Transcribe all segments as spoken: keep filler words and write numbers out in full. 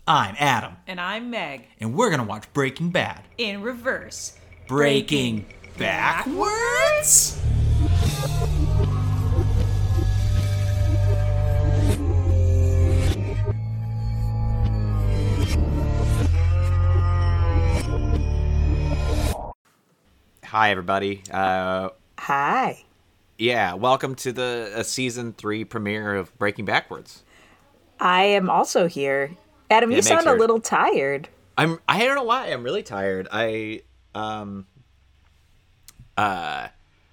I'm Adam. And I'm Meg. And we're going to watch Breaking Bad. In reverse. Breaking, Breaking backwards? Hi, everybody. Uh, Hi. Yeah, welcome to the uh, season three premiere of Breaking Backwards. I am also here. Adam, Yeah, you sound her... a little tired. I'm. I don't know why. I'm really tired. I um. Uh.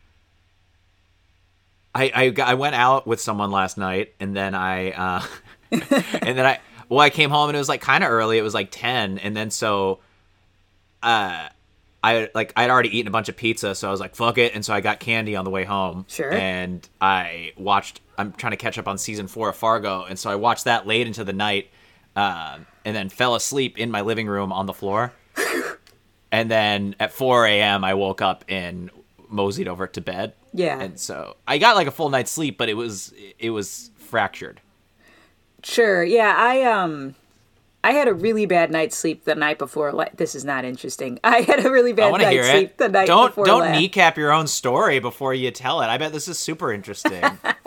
I I I went out with someone last night, and then I uh, and then I well I came home and it was like kind of early. It was like ten, and then so, uh. I like I'd already eaten a bunch of pizza, so I was like, "Fuck it!" And so I got candy on the way home. Sure. And I watched. I'm trying to catch up on season four of Fargo, and so I watched that late into the night, uh, and then fell asleep in my living room on the floor. And then at four a.m. I woke up and moseyed over to bed. Yeah. And so I got like a full night's sleep, but it was it was fractured. Sure. Yeah. I um. I had a really bad night's sleep the night before. La- this is not interesting. I had a really bad night's sleep it. the night don't, before. Don't last. kneecap your own story before you tell it. I bet this is super interesting.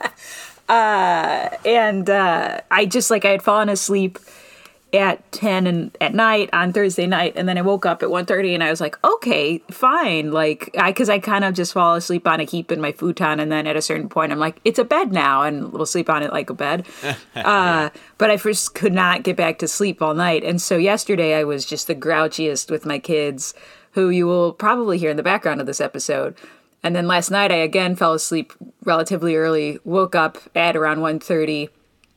uh, and uh, I just like I had fallen asleep at ten and at night on Thursday night, and then I woke up at one thirty, and I was like, okay, fine, like I because I kind of just fall asleep on a heap in my futon, and then at a certain point I'm like, it's a bed now, and we'll sleep on it like a bed. uh, but I first could not get back to sleep all night, and so yesterday I was just the grouchiest with my kids, who you will probably hear in the background of this episode. And then last night I again fell asleep relatively early, woke up at around one thirty.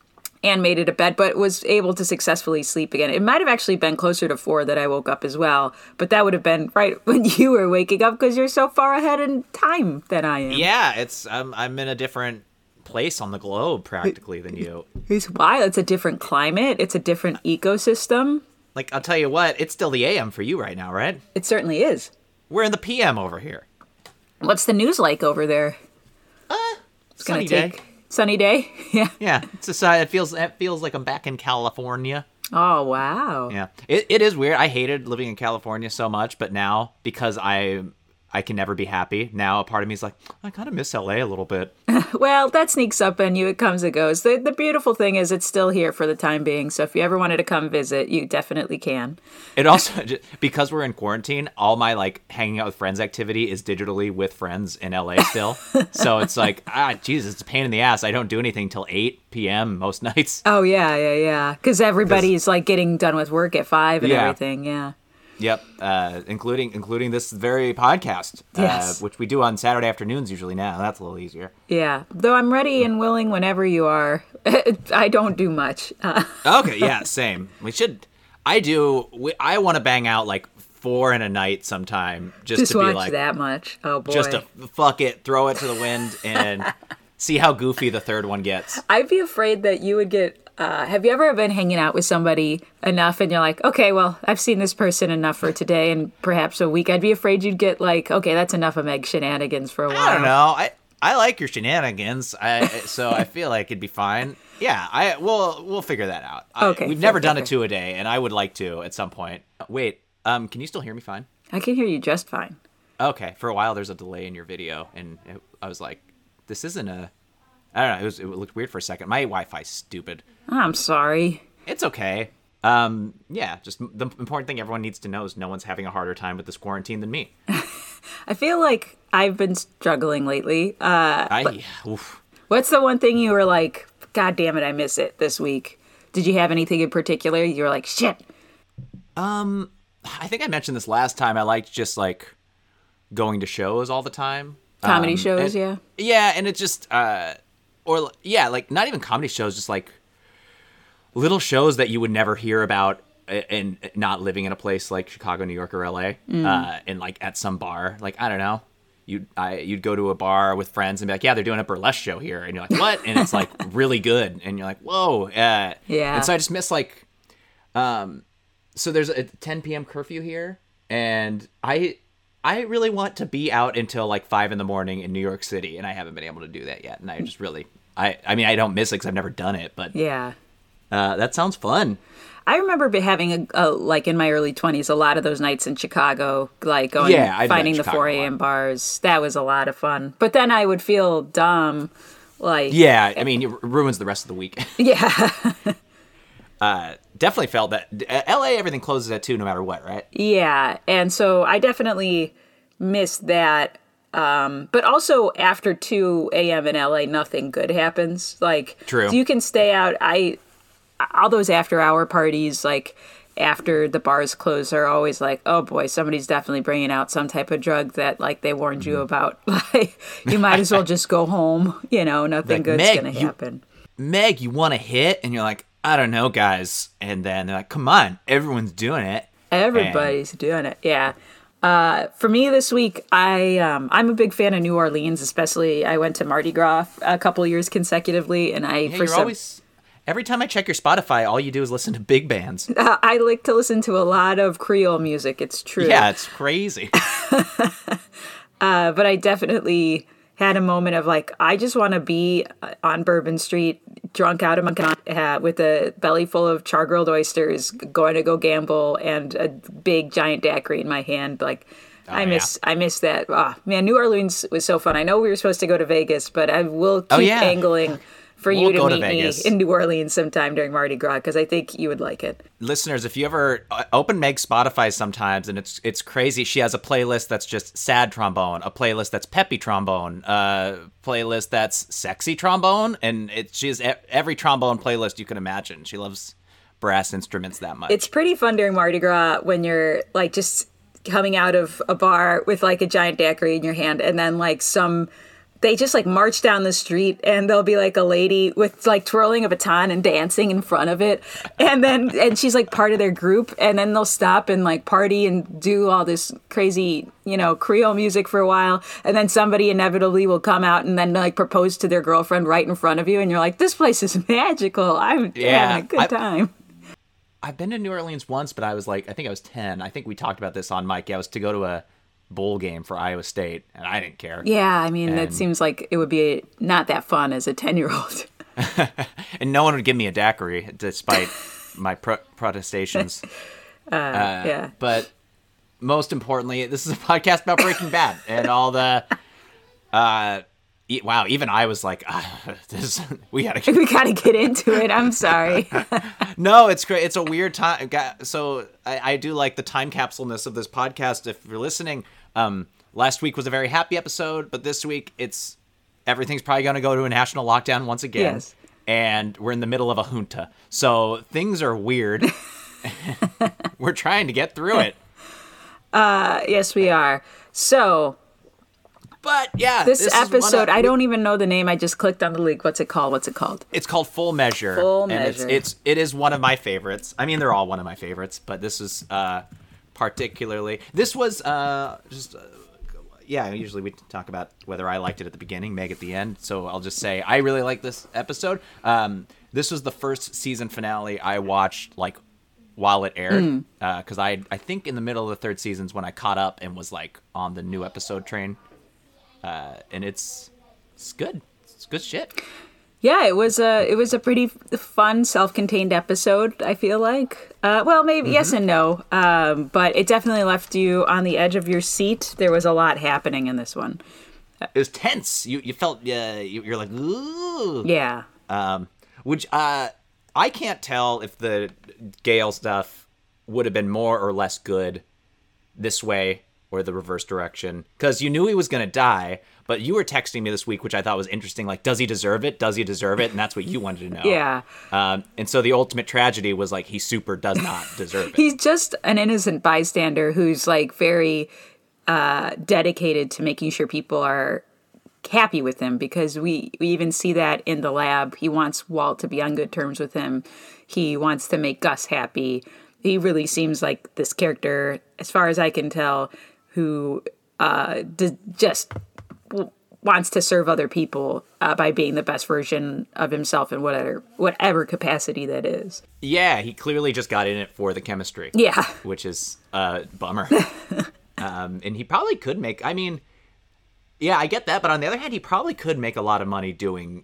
And made it to bed, but was able to successfully sleep again. It might have actually been closer to four that I woke up as well, but that would have been right when you were waking up because you're so far ahead in time than I am. Yeah, it's I'm I'm in a different place on the globe practically than you. It's wild. It's a different climate. It's a different ecosystem. Like, I'll tell you what, it's still the A M for you right now, right? It certainly is. We're in the P M over here. What's the news like over there? Uh, it's sunny gonna day. take... Sunny day? Yeah. Yeah. It's a side. It feels it feels like I'm back in California. Oh, wow. Yeah. It it is weird. I hated living in California so much, but now because I I can never be happy, now a part of me is like, I kind of miss L A a little bit. Well, that sneaks up on you. It comes and goes. The the beautiful thing is it's still here for the time being. So if you ever wanted to come visit, you definitely can. It also, because we're in quarantine, all my like hanging out with friends activity is digitally with friends in L A still. So it's like, ah, Jesus, it's a pain in the ass. I don't do anything till eight p.m. most nights. Oh, yeah, yeah, yeah. Because everybody's like getting done with work at five and Yeah. everything. Yeah. Yep, uh, including including this very podcast, Yes. uh, which we do on Saturday afternoons usually now. That's a little easier. Yeah. Though I'm ready and willing whenever you are. I don't do much. Uh, Okay, yeah, same. We should. I do. We, I want to bang out like four in a night sometime, just, just to be watch like that much. Oh, boy. just to fuck it, throw it to the wind, and see how goofy the third one gets. I'd be afraid that you would get. Uh, have you ever been hanging out with somebody enough and you're like, okay, well, I've seen this person enough for today and perhaps a week. I'd be afraid you'd get like, okay, that's enough of Meg shenanigans for a while. I don't know. I I like your shenanigans. I so I feel like it'd be fine. Yeah, I we'll we'll figure that out. I, Okay, we've fair, never fair, done fair. a two a day, and I would like to at some point. Wait, um, can you still hear me fine? I can hear you just fine. Okay, for a while there's a delay in your video, and it, I was like, this isn't a. I don't know. It was it looked weird for a second. My Wi-Fi's stupid. I'm sorry. It's okay. Um, yeah, just the important thing everyone needs to know is no one's having a harder time with this quarantine than me. I feel like I've been struggling lately. Uh, I. Oof. what's the one thing you were like, God damn it, I miss it this week? Did you have anything in particular? You were like, shit. Um, I think I mentioned this last time. I liked just like going to shows all the time. Comedy Um, shows, and- yeah. Yeah, and it just, uh, or yeah, like not even comedy shows, just like little shows that you would never hear about in not living in a place like Chicago, New York, or L A. Mm. Uh, and like at some bar, like I don't know, you'd I you'd go to a bar with friends and be like, yeah, they're doing a burlesque show here, and you're like, what? And it's like really good, and you're like, whoa, uh, Yeah. And so I just miss like, um, so there's a ten p.m. curfew here, and I. I really want to be out until like five in the morning in New York City, and I haven't been able to do that yet. And I just really, I, I mean, I don't miss it because I've never done it, but Yeah. uh, that sounds fun. I remember be having a, a like in my early twenties a lot of those nights in Chicago, like going Yeah, I've been finding in the Chicago four a lot. a.m. bars. That was a lot of fun. But then I would feel dumb, like Yeah, I mean, it ruins the rest of the week. yeah, uh, definitely felt that uh, L A everything closes at two no matter what, right? yeah. And so I definitely missed that. Um, but also after two a.m. in L A, nothing good happens. Like, True. you can stay out. I all those after hour parties, like after the bars close, are always like, oh boy, somebody's definitely bringing out some type of drug that like they warned you about. Like, you might as well just go home. You know, nothing Like, good's Meg, gonna you- happen. Meg, you want to hit? And you're like, I don't know, guys. And then they're like, come on, everyone's doing it. Everybody's doing it. Yeah. Uh, for me this week, I um, I'm a big fan of New Orleans. Especially, I went to Mardi Gras a couple years consecutively, and I Yeah, for you're some always. Every time I check your Spotify, all you do is listen to big bands. uh, I like to listen to a lot of Creole music. It's true. Yeah, it's crazy. Uh, but I definitely had a moment of like, I just want to be on Bourbon Street, drunk out of my con- hat with a belly full of char-grilled oysters, going to go gamble, and a big giant daiquiri in my hand. Like, I miss, I miss that. Ah, man, New Orleans was so fun. I know we were supposed to go to Vegas, but I will keep Oh, yeah. angling for We'll you to go to meet me Vegas. in New Orleans sometime during Mardi Gras, because I think you would like it. Listeners, if you ever uh, open Meg's Spotify sometimes, and it's it's crazy. She has a playlist that's just sad trombone, a playlist that's peppy trombone, a playlist that's sexy trombone, and it, she has e- every trombone playlist you can imagine. She loves brass instruments that much. It's pretty fun during Mardi Gras when you're like just coming out of a bar with like a giant daiquiri in your hand, and then like some they just like march down the street, and there'll be like a lady with like twirling a baton and dancing in front of it, and then and she's like part of their group, and then they'll stop and like party and do all this crazy, you know, Creole music for a while, and then somebody inevitably will come out and then like propose to their girlfriend right in front of you, and you're like, this place is magical. I'm Yeah, having a good I- time. I've been to New Orleans once, but I was like, I think I was ten. I think we talked about this on Mike. Yeah, I was to go to a bowl game for Iowa State, and I didn't care. Yeah, I mean, that And- seems like it would be not that fun as a ten-year-old. And no one would give me a daiquiri, despite my pro- protestations. Uh, yeah. But most importantly, this is a podcast about Breaking Bad and all the. Uh, e- wow, even I was like, ah, this, we gotta. We gotta get into it. I'm sorry. No, it's great. It's a weird time. So I, I do like the time capsuleness of this podcast. If you're listening, um, last week was a very happy episode, but this week it's everything's probably going to go to a national lockdown once again. Yes. And we're in the middle of a junta, so things are weird. We're trying to get through it. Uh, yes, we are. So But yeah, this, is one episode, of- I don't even know the name. I just clicked on the link. What's it called? What's it called? It's called Full Measure. Full and it's, Measure. it's it is one of my favorites. I mean, they're all one of my favorites, but this is uh, particularly. This was uh, just. Uh, yeah, usually we talk about whether I liked it at the beginning, Meg at the end. So I'll just say I really like this episode. Um, this was the first season finale I watched like while it aired, because I I think in the middle of the third season's when I caught up and was like on the new episode train, uh, and it's it's good. It's good shit. Yeah, it was a it was a pretty f- fun, self-contained episode. I feel like, uh, well, maybe yes and no, um, but it definitely left you on the edge of your seat. There was a lot happening in this one. It was tense. You you felt uh, you, you're like ooh. Yeah, Um, which uh, I can't tell if the Gale stuff would have been more or less good this way or the reverse direction, because you knew he was gonna die, but you were texting me this week, which I thought was interesting. Like, does he deserve it? Does he deserve it? And that's what you wanted to know. yeah. Um, and so the ultimate tragedy was like he super does not deserve it. He's just an innocent bystander who's like very uh, dedicated to making sure people are happy with him, because we, we even see that in the lab. He wants Walt to be on good terms with him. He wants to make Gus happy. He really seems like this character, as far as I can tell, who uh, d- just w- wants to serve other people uh, by being the best version of himself in whatever whatever capacity that is. Yeah, he clearly just got in it for the chemistry. Yeah. Which is a bummer. um, and he probably could make, I mean, yeah, I get that. But on the other hand, he probably could make a lot of money doing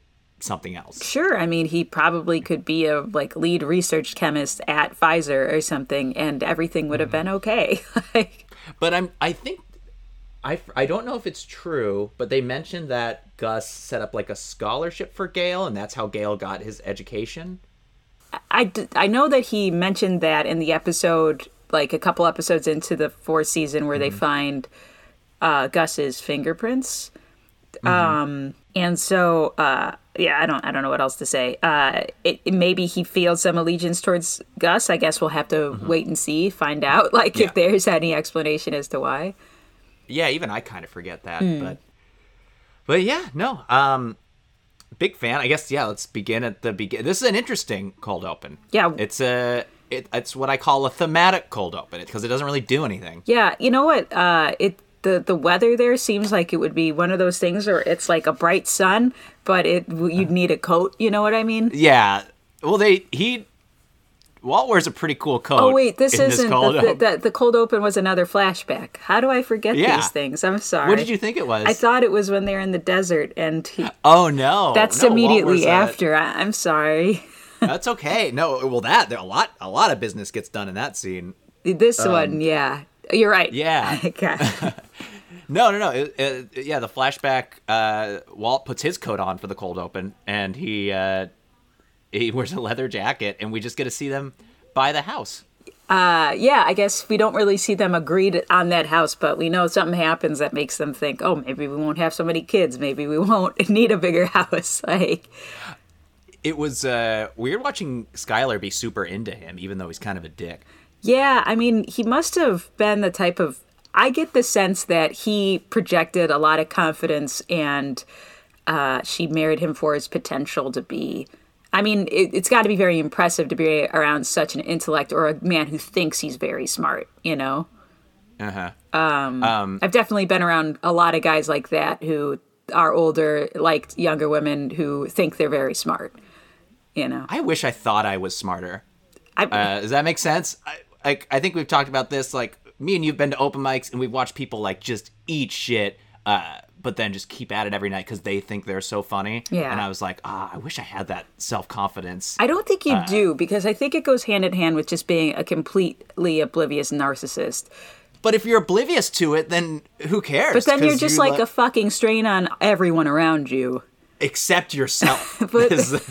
something else. Sure, I mean, he probably could be a like lead research chemist at Pfizer or something, and everything would have been okay. Like, But I'm I think I, I don't know if it's true, but they mentioned that Gus set up like a scholarship for Gale, and that's how Gale got his education. I, d- I know that he mentioned that in the episode, like a couple episodes into the fourth season, where mm-hmm. they find uh, Gus's fingerprints. Mm-hmm. Um, and so, uh, yeah, I don't I don't know what else to say. Uh, it, it, maybe he feels some allegiance towards Gus. I guess we'll have to mm-hmm. wait and see, find out, like yeah. if there's any explanation as to why. Yeah, even I kind of forget that, mm. but but yeah, no, um, big fan. I guess yeah. Let's begin at the begin. This is an interesting cold open. Yeah, it's a it, it's what I call a thematic cold open because it doesn't really do anything. Yeah, you know what? Uh, it the the weather there seems like it would be one of those things where it's like a bright sun, but it you'd need a coat. You know what I mean? Yeah. Well, they he. Walt wears a pretty cool coat. Oh wait, this isn't this cold the, the, the, the cold open was another flashback. How do I forget yeah. these things? I'm sorry. What did you think it was? I thought it was when they're in the desert and he. Oh no, that's no, immediately after. I, I'm sorry. That's okay. No, well that there a lot a lot of business gets done in that scene. This um, one, yeah, you're right. Yeah. Okay. no, no, no. It, it, yeah, the flashback. Uh, Walt puts his coat on for the cold open, and he uh, he wears a leather jacket, and we just get to see them buy the house. Uh, yeah, I guess we don't really see them agreed on that house, but we know something happens that makes them think, oh, maybe we won't have so many kids. Maybe we won't need a bigger house. Like, it was uh, weird watching Skylar be super into him, even though he's kind of a dick. Yeah, I mean, he must have been the type of... I get the sense that he projected a lot of confidence and uh, she married him for his potential to be... I mean, it, it's got to be very impressive to be around such an intellect or a man who thinks he's very smart, you know? Uh-huh. Um, um, I've definitely been around a lot of guys like that who are older, like younger women who think they're very smart, you know? I wish I thought I was smarter. I, uh, does that make sense? I, I, I think we've talked about this, like, me and you've been to open mics, and we've watched people, like, just eat shit, uh, but then just keep at it every night because they think they're so funny. Yeah. And I was like, ah, I wish I had that self-confidence. I don't think you uh, do, because I think it goes hand in hand with just being a completely oblivious narcissist. But if you're oblivious to it, then who cares? But then you're just you like le- a fucking strain on everyone around you. Except yourself. But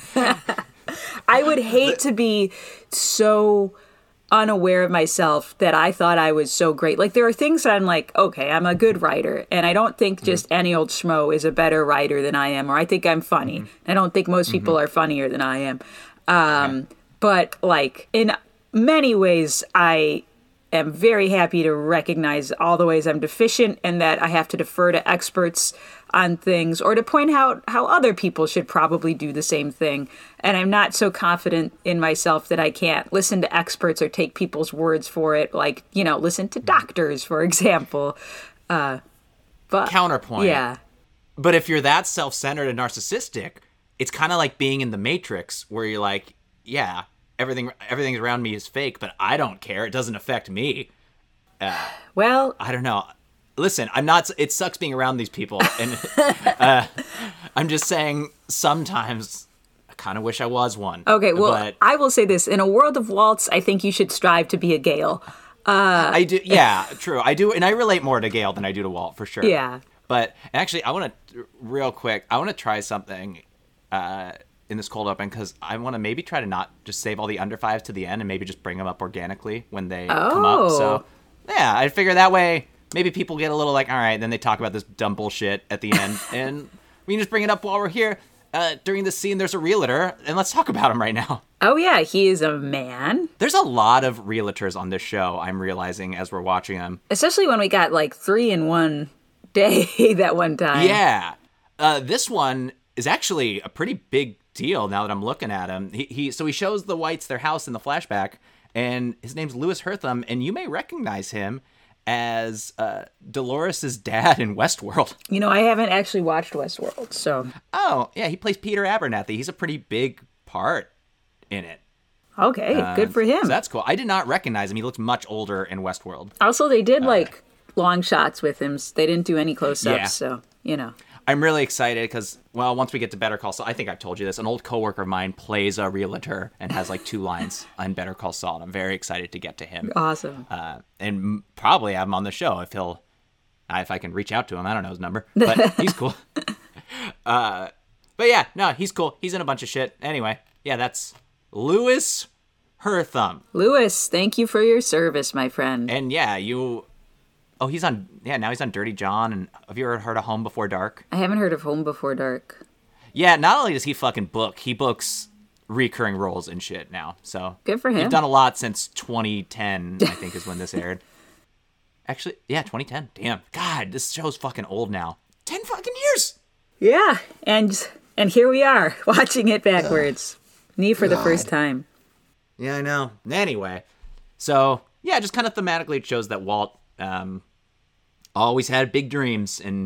I would hate to be so unaware of myself that I thought I was so great. Like, there are things that I'm like, okay, I'm a good writer, and I don't think just mm-hmm. any old schmo is a better writer than I am, or I think I'm funny. Mm-hmm. I don't think most people mm-hmm. are funnier than I am. Um, okay. But, like, in many ways, I am very happy to recognize all the ways I'm deficient and that I have to defer to experts on things or to point out how other people should probably do the same thing. And I'm not so confident in myself that I can't listen to experts or take people's words for it. Like, you know, listen to doctors, for example. Uh, but Counterpoint. Yeah. But if you're that self-centered and narcissistic, it's kind of like being in the Matrix where you're like, yeah, everything everything around me is fake, but I don't care. It doesn't affect me. Uh, well, I don't know. Listen, I'm not. It sucks being around these people, and uh, I'm just saying. Sometimes I kind of wish I was one. Okay, well, but I will say this: in a world of Waltz, I think you should strive to be a Gale. Uh, I do. Yeah, true. I do, and I relate more to Gale than I do to Walt for sure. Yeah. But actually, I want to real quick. I want to try something uh, in this cold open because I want to maybe try to not just save all the under fives to the end and maybe just bring them up organically when they oh. come up. So yeah, I figure that way. Maybe people get a little like, all right, then they talk about this dumb bullshit at the end, and we can just bring it up while we're here. Uh, during this scene, there's a realtor, and let's talk about him right now. Oh, yeah, he is a man. There's a lot of realtors on this show, I'm realizing, as we're watching them. Especially when we got, like, three in one day that one time. Yeah. Uh, this one is actually a pretty big deal now that I'm looking at him. He, he So he shows the Whites their house in the flashback, and his name's Louis Hertham, and you may recognize him as uh, Dolores' dad in Westworld. You know, I haven't actually watched Westworld, so... Oh, yeah, he plays Peter Abernathy. He's a pretty big part in it. Okay, uh, good for him. So that's cool. I did not recognize him. He looks much older in Westworld. Also, they did, uh, like, long shots with him. They didn't do any close-ups, yeah. so, you know. I'm really excited because, well, once we get to Better Call Saul, I think I've told you this. An old coworker of mine plays a realtor and has like two lines on Better Call Saul. And I'm very excited to get to him. Awesome. Uh, and m- probably have him on the show if he'll, uh, if I can reach out to him. I don't know his number, but he's cool. uh, but yeah, no, he's cool. He's in a bunch of shit. Anyway, yeah, that's Louis Herthum. Louis, thank you for your service, my friend. And yeah, you. Oh, he's on. Yeah, now he's on Dirty John. And have you ever heard of Home Before Dark? I haven't heard of Home Before Dark. Yeah, not only does he fucking book, he books recurring roles and shit now. So good for him. He's done a lot since twenty ten, I think, is when this aired. Actually, yeah, twenty ten. Damn, God, this show's fucking old now. Ten fucking years. Yeah, and and here we are watching it backwards, me for God. the first time. Yeah, I know. Anyway, so yeah, just kind of thematically it shows that Walt um, always had big dreams and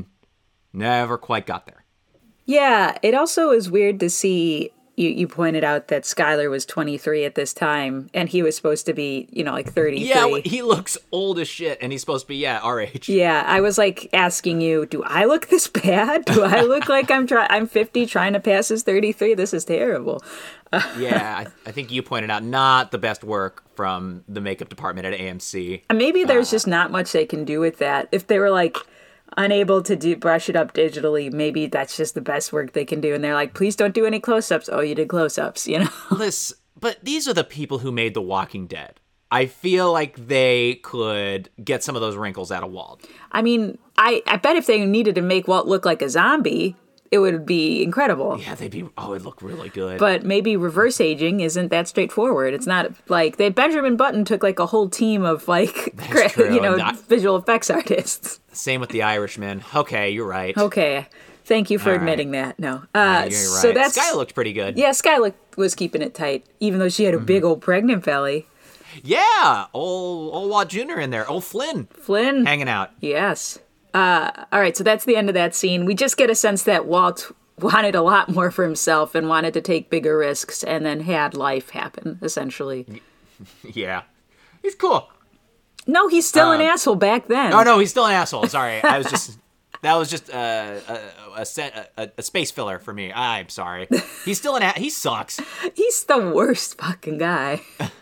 never quite got there. Yeah, it also is weird to see, you, you pointed out that Skyler was twenty-three at this time, and he was supposed to be, you know, like thirty-three. Yeah, he looks old as shit, and he's supposed to be, yeah, our age. Yeah, I was like asking you, do I look this bad? Do I look like I'm try- I'm fifty trying to pass as thirty-three? This is terrible. yeah, I, I think you pointed out not the best work from the makeup department at A M C. Maybe there's uh, just not much they can do with that. If they were like unable to do brush it up digitally, maybe that's just the best work they can do. And they're like, please don't do any close-ups. Oh, you did close-ups, you know? Listen, but these are the people who made The Walking Dead. I feel like they could get some of those wrinkles out of Walt. I mean, I, I bet if they needed to make Walt look like a zombie, it would be incredible. Yeah, they'd be, oh, it'd look really good. But maybe reverse aging isn't that straightforward. It's not like, they, Benjamin Button took like a whole team of like, gra- you know, not, visual effects artists. Same with The Irishman. Okay, you're right. Okay. Thank you for All admitting right. that. No. Uh, yeah, you're right. So that's, Sky looked pretty good. Yeah, Sky looked, was keeping it tight, even though she had a mm-hmm. big old pregnant belly. Yeah, old, old Walt Junior in there. Old Flynn. Flynn. Hanging out. Yes. Uh, all right, so that's the end of that scene. We just get a sense that Walt wanted a lot more for himself and wanted to take bigger risks and then had life happen, essentially. Yeah. He's cool. No, he's still um, an asshole back then. Oh, no, he's still an asshole. Sorry. I was just... That was just uh, a, a, set, a, a space filler for me. I'm sorry. He's still an a- He sucks. He's the worst fucking guy.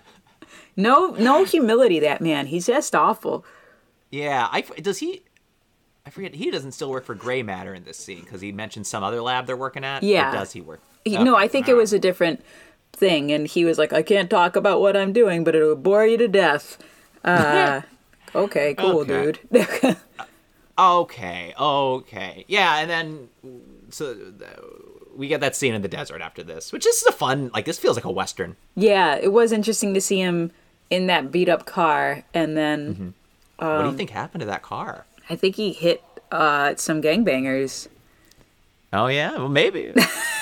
No no humility, that man. He's just awful. Yeah. I, does he... I forget, he doesn't still work for Gray Matter in this scene, because he mentioned some other lab they're working at? Yeah. Or does he work? He, okay. No, I think it was a different thing, and he was like, I can't talk about what I'm doing, but it'll bore you to death. Uh, okay, cool, okay. dude. okay, okay. Yeah, and then, so we get that scene in the desert after this, which is a fun, like, this feels like a Western. Yeah, it was interesting to see him in that beat-up car, and then... Mm-hmm. Um, what do you think happened to that car? I think he hit uh, some gangbangers. Oh, yeah? Well, maybe.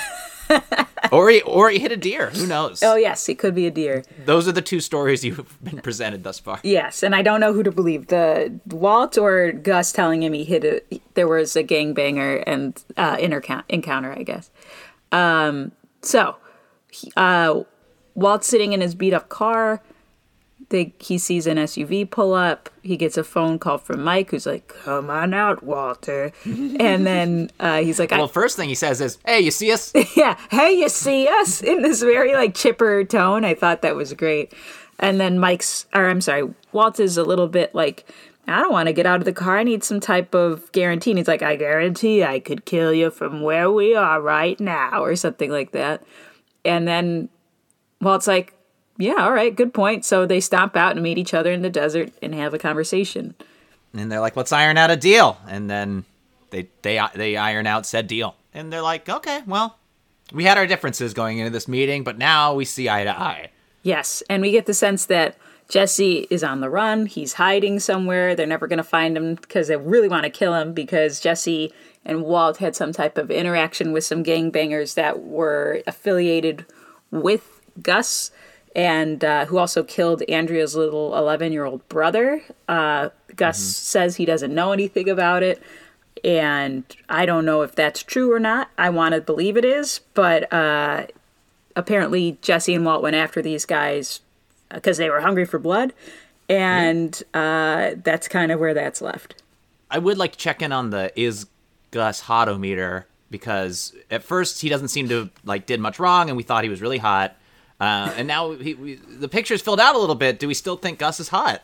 or, he, or he hit a deer. Who knows? Oh, yes. It could be a deer. Those are the two stories you've been presented thus far. Yes, and I don't know who to believe. The Walt or Gus telling him he hit a... There was a gangbanger and uh, intercount, encounter, I guess. Um, so, uh, Walt's sitting in his beat-up car. They, he sees an S U V pull up. He gets a phone call from Mike, who's like, come on out, Walter. And then uh, he's like... Well, I, first thing he says is, hey, you see us? Yeah, hey, you see us? In this very, like, chipper tone. I thought that was great. And then Mike's... Or, I'm sorry, Walt is a little bit like, I don't want to get out of the car. I need some type of guarantee. And he's like, I guarantee I could kill you from where we are right now, or something like that. And then Walt's like, yeah, all right, good point. So they stomp out and meet each other in the desert and have a conversation. And they're like, let's iron out a deal. And then they they they iron out said deal. And they're like, okay, well, we had our differences going into this meeting, but now we see eye to eye. Yes, and we get the sense that Jesse is on the run. He's hiding somewhere. They're never going to find him because they really want to kill him, because Jesse and Walt had some type of interaction with some gangbangers that were affiliated with Gus, and uh, who also killed Andrea's little eleven-year-old brother. Uh, Gus mm-hmm. says he doesn't know anything about it, and I don't know if that's true or not. I want to believe it is, but uh, apparently Jesse and Walt went after these guys because they were hungry for blood, and mm-hmm. uh, that's kind of where that's left. I would like to check in on the is Gus hotometer, because at first he doesn't seem to like did much wrong, and we thought he was really hot. Uh, and now he, we, the picture's filled out a little bit. Do we still think Gus is hot?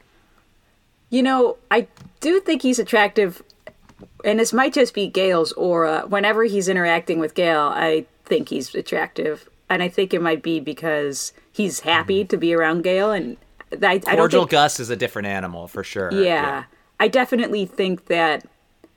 You know, I do think he's attractive, and this might just be Gail's aura. Whenever he's interacting with Gail, I think he's attractive, and I think it might be because he's happy mm-hmm. to be around Gail. And I, I don't Cordial think, Gus is a different animal for sure. Yeah, yeah, I definitely think that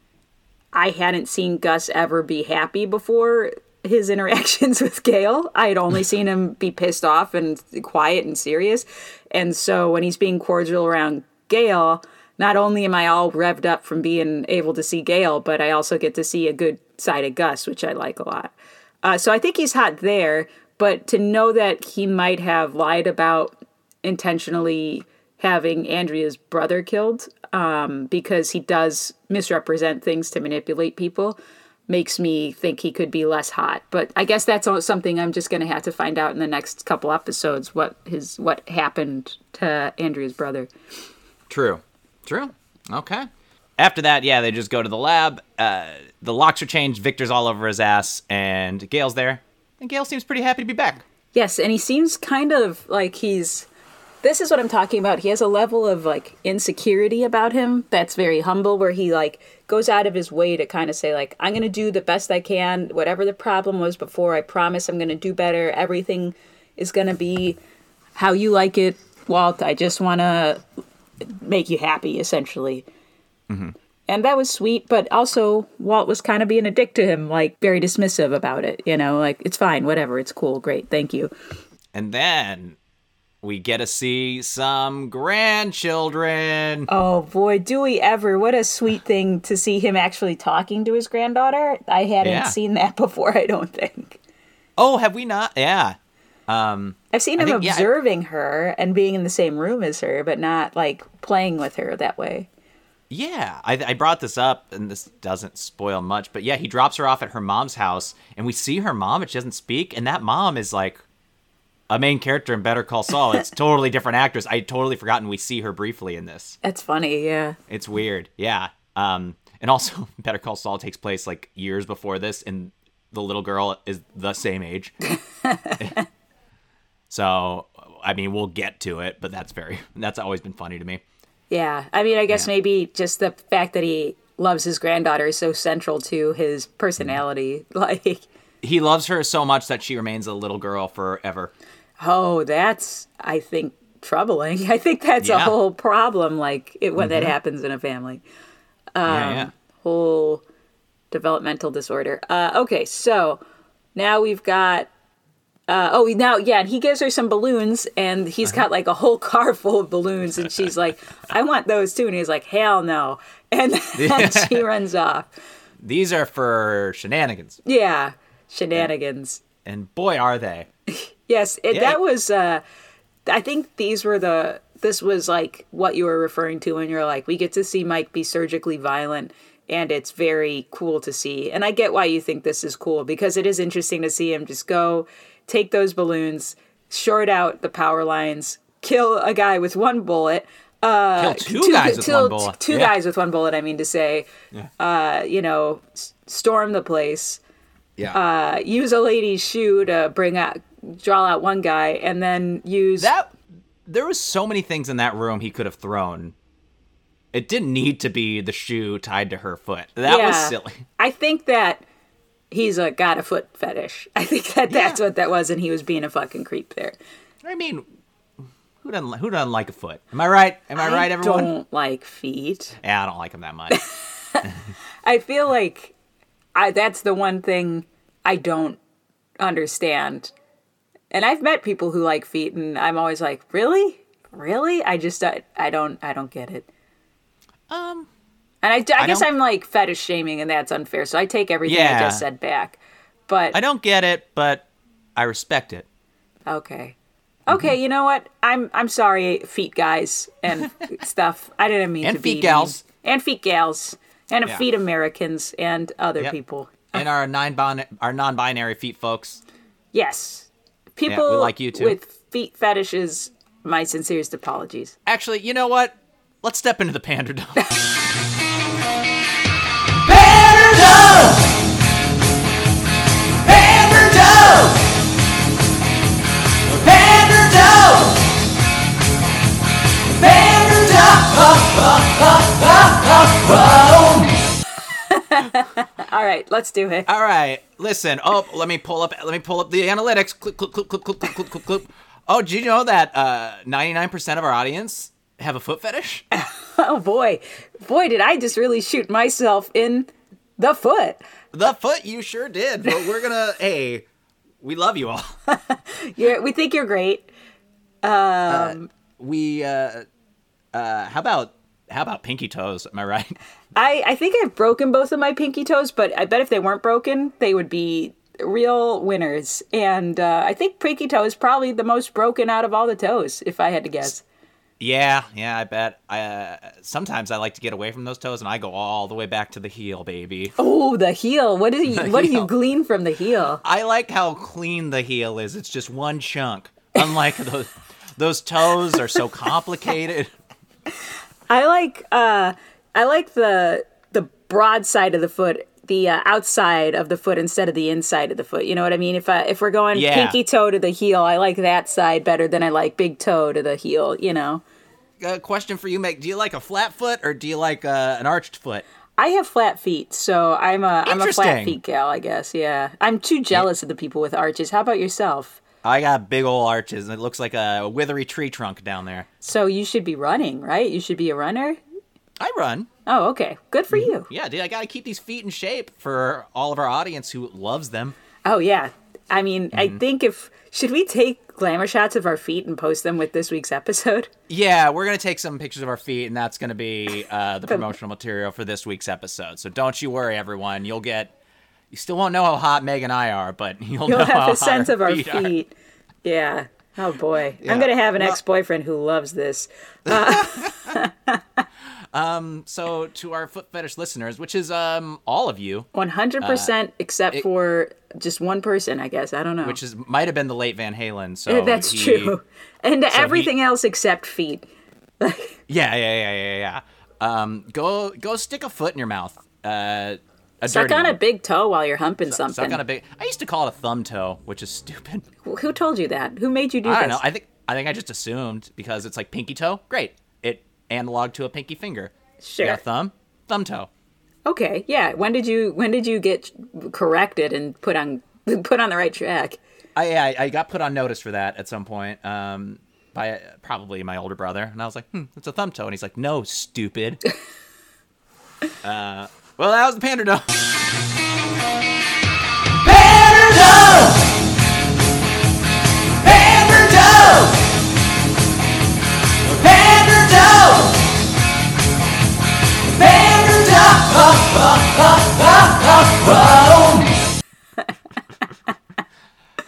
I hadn't seen Gus ever be happy before his interactions with Gail. I had only seen him be pissed off and quiet and serious, and so when he's being cordial around Gail, not only am I all revved up from being able to see Gail, but I also get to see a good side of Gus, which I like a lot. Uh, so I think he's hot there, but to know that he might have lied about intentionally having Andrea's brother killed, um, because he does misrepresent things to manipulate people, makes me think he could be less hot. But I guess that's something I'm just going to have to find out in the next couple episodes, what his what happened to Andrea's brother. True. True. Okay. After that, yeah, they just go to the lab. Uh, the locks are changed. Victor's all over his ass, and Gail's there. And Gail seems pretty happy to be back. Yes, and he seems kind of like he's... This is what I'm talking about. He has a level of, like, insecurity about him that's very humble, where he, like, goes out of his way to kind of say, like, I'm going to do the best I can. Whatever the problem was before, I promise I'm going to do better. Everything is going to be how you like it, Walt. I just want to make you happy, essentially. Mm-hmm. And that was sweet, but also Walt was kind of being a dick to him, like very dismissive about it, you know, like, it's fine, whatever, it's cool, great, thank you. And then we get to see some grandchildren. Oh boy, do we ever. What a sweet thing to see him actually talking to his granddaughter. I hadn't yeah. seen that before, I don't think. Oh, have we not? Yeah. Um, I've seen him think, observing yeah. her and being in the same room as her, but not, like, playing with her that way. Yeah, I, I brought this up, and this doesn't spoil much, but yeah, he drops her off at her mom's house, and we see her mom, but she doesn't speak, and that mom is, like, a main character in Better Call Saul. It's totally different actress. I had totally forgotten we see her briefly in this. That's funny, yeah. It's weird, yeah. Um, and also, Better Call Saul takes place, like, years before this, and the little girl is the same age. So, I mean, we'll get to it, but that's very, that's always been funny to me. Yeah. I mean, I guess yeah. maybe just the fact that he loves his granddaughter is so central to his personality. Like, he loves her so much that she remains a little girl forever. Oh, that's, I think, troubling. I think that's yeah. a whole problem, like, it, when mm-hmm. that happens in a family. Um, yeah, yeah. Whole developmental disorder. Uh, okay, so now we've got... Uh, oh, now, yeah, and he gives her some balloons, and he's got, like, a whole car full of balloons, and she's like, I want those, too. And he's like, hell no. And then she runs off. These are for shenanigans. Yeah, shenanigans. And, and boy, are they. Yes, it, yeah. that was, uh, I think these were the, this was, like, what you were referring to when you're like, we get to see Mike be surgically violent, and it's very cool to see. And I get why you think this is cool, because it is interesting to see him just go... take those balloons, short out the power lines, kill a guy with one bullet. Uh, kill two, two guys with kill one bullet. Two yeah. guys with one bullet, I mean to say. Yeah. Uh, you know, s- storm the place. Yeah. Uh, use a lady's shoe to bring out, draw out one guy, and then use... that. There was so many things in that room he could have thrown. It didn't need to be the shoe tied to her foot. That yeah. was silly. I think that... he's a got a foot fetish. I think that that's yeah. what that was, and he was being a fucking creep there. I mean, who doesn't who doesn't like a foot? Am I right? Am I, I right, everyone? I don't like feet. Yeah, I don't like them that much. I feel like I that's the one thing I don't understand. And I've met people who like feet, and I'm always like, really, really? I just I, I don't I don't get it. Um. And I, I, I guess don't... I'm, like, fetish shaming, and that's unfair, so I take everything yeah. I just said back. But I don't get it, but I respect it. Okay. Okay, mm-hmm. You know what? I'm I'm sorry, feet guys and stuff. I didn't mean and to be... And feet gals. Mean. And feet gals. And yeah. feet Americans and other yep. people. And our, non our non-binary feet folks. Yes. People yeah, we like you too. With feet fetishes, my sincerest apologies. Actually, you know what? Let's step into the Panderdome. All right, let's do it. All right, listen. Oh, let me pull up. Let me pull up the analytics. Click, click, click, click, click, click, click, click, click. Oh, did you know that uh, ninety-nine percent of our audience have a foot fetish? Oh boy, boy, did I just really shoot myself in the foot. The foot, you sure did. But we're gonna. Hey, we love you all. You're, we think you're great. Um, uh, we. Uh, uh, how about how about pinky toes? Am I right? I I think I've broken both of my pinky toes, but I bet if they weren't broken, they would be real winners. And uh, I think pinky toe is probably the most broken out of all the toes, if I had to guess. Yeah, yeah, I bet. I uh, sometimes I like to get away from those toes, and I go all the way back to the heel, baby. Oh, the heel. What do you The what do heel. you glean from the heel? I like how clean the heel is. It's just one chunk. Unlike those, those toes are so complicated. I like uh I like the the broad side of the foot, the uh, outside of the foot instead of the inside of the foot. You know what I mean? If I, if we're going Yeah. pinky toe to the heel, I like that side better than I like big toe to the heel, you know. Uh, question for you, Meg. Do you like a flat foot or do you like uh, an arched foot? I have flat feet, so I'm a I'm a flat Interesting. feet gal, I guess. Yeah. I'm too jealous of the people with arches. How about yourself? I got big old arches, and it looks like a withery tree trunk down there. So you should be running, right? You should be a runner? I run. Oh, okay. Good for you. Yeah, dude, I got to keep these feet in shape for all of our audience who loves them. Oh, yeah. I mean, I Mm-hmm. think if should we take glamour shots of our feet and post them with this week's episode? Yeah, we're going to take some pictures of our feet, and that's going to be uh, the promotional material for this week's episode. So don't you worry, everyone. You'll get... You still won't know how hot Meg and I are, but you'll, You'll know have how a sense hot of our feet are. feet. Yeah. Oh boy. Yeah. I'm gonna have an Well- ex-boyfriend who loves this. So to our foot fetish listeners, which is um all of you, one hundred percent except it- for just one person, I guess. I don't know. which is might have been the late Van Halen. So That's he- true. And he- everything else except feet. Yeah, yeah, yeah, yeah, yeah. Um, go go stick a foot in your mouth. Uh, a Suck dirty on one. a big toe while you're humping something. Suck on a big. I used to call it a thumb toe, which is stupid. Who told you that? Who made you do I this? don't know. I think I think I just assumed because it's like pinky toe. Great, it analog to a pinky finger. Sure. You got thumb, thumb toe. Okay. Yeah. When did you when did you get corrected and put on put on the right track? I, I I got put on notice for that at some point. Um, by uh, probably my older brother, and I was like, hmm, it's a thumb toe, and he's like, no, stupid. uh, well, that was the Pander Dough. Pander Dough! Pander Dough! Pander Dough! Pander Dough!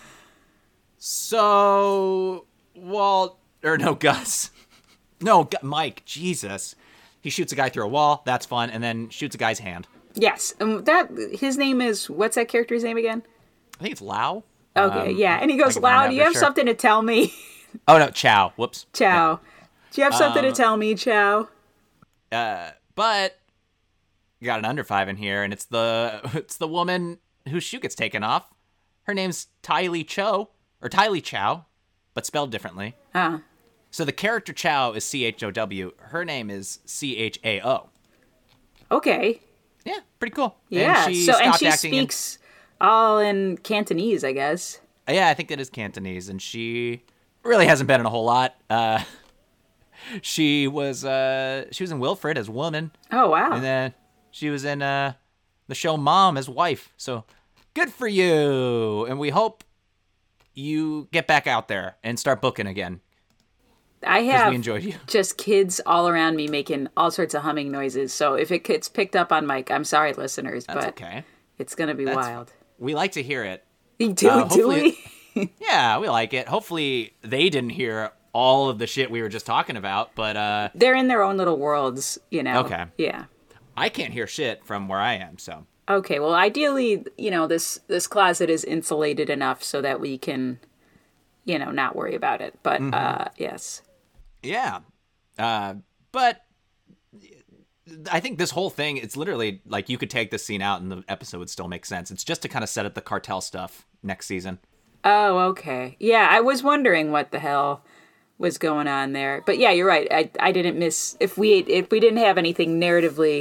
So, Walt, or no, Gus. No, Gu- Mike, Jesus. He shoots a guy through a wall, that's fun, and then shoots a guy's hand. Yes. Um, that his name is what's that character's name again? I think it's Lau. Okay. Um, yeah. And he goes, I can find "Lau, out do you for have sure. something to tell me?" Oh, no, Chow. Whoops. Chow. Do you have something Um, to tell me, Chow? Uh, but you got an under five in here, and it's the it's the woman whose shoe gets taken off. Her name's Tylee Cho, or Tylee Chow, but spelled differently. Ah. So the character Chow is C H O W. Her name is C H A O. Okay. Yeah, pretty cool. Yeah. And she so and stopped she acting in- speaks all in Cantonese, I guess. Yeah, I think that is Cantonese, and she really hasn't been in a whole lot. Uh, she was uh, she was in Wilfred as woman, Oh wow. and then she was in uh, the show Mom as wife. So good for you, and we hope you get back out there and start booking again I because have we enjoyed you. just kids all around me making all sorts of humming noises. So if it gets picked up on mic, I'm sorry, listeners, That's but okay. it's gonna be That's- wild. We like to hear it. Do, Uh, do hopefully- we? Yeah, we like it. Hopefully they didn't hear all of the shit we were just talking about, but uh, They're in their own little worlds, you know. Okay. Yeah. I can't hear shit from where I am. So Okay. Well, ideally, you know, this this closet is insulated enough so that we can, you know, not worry about it. But Mm-hmm. uh, yes. yeah, uh, but I think this whole thing, it's literally like you could take this scene out and the episode would still make sense. It's just to kind of set up the cartel stuff next season. Oh, okay. Yeah, I was wondering what the hell was going on there. But yeah, you're right. I I didn't miss if we if we didn't have anything narratively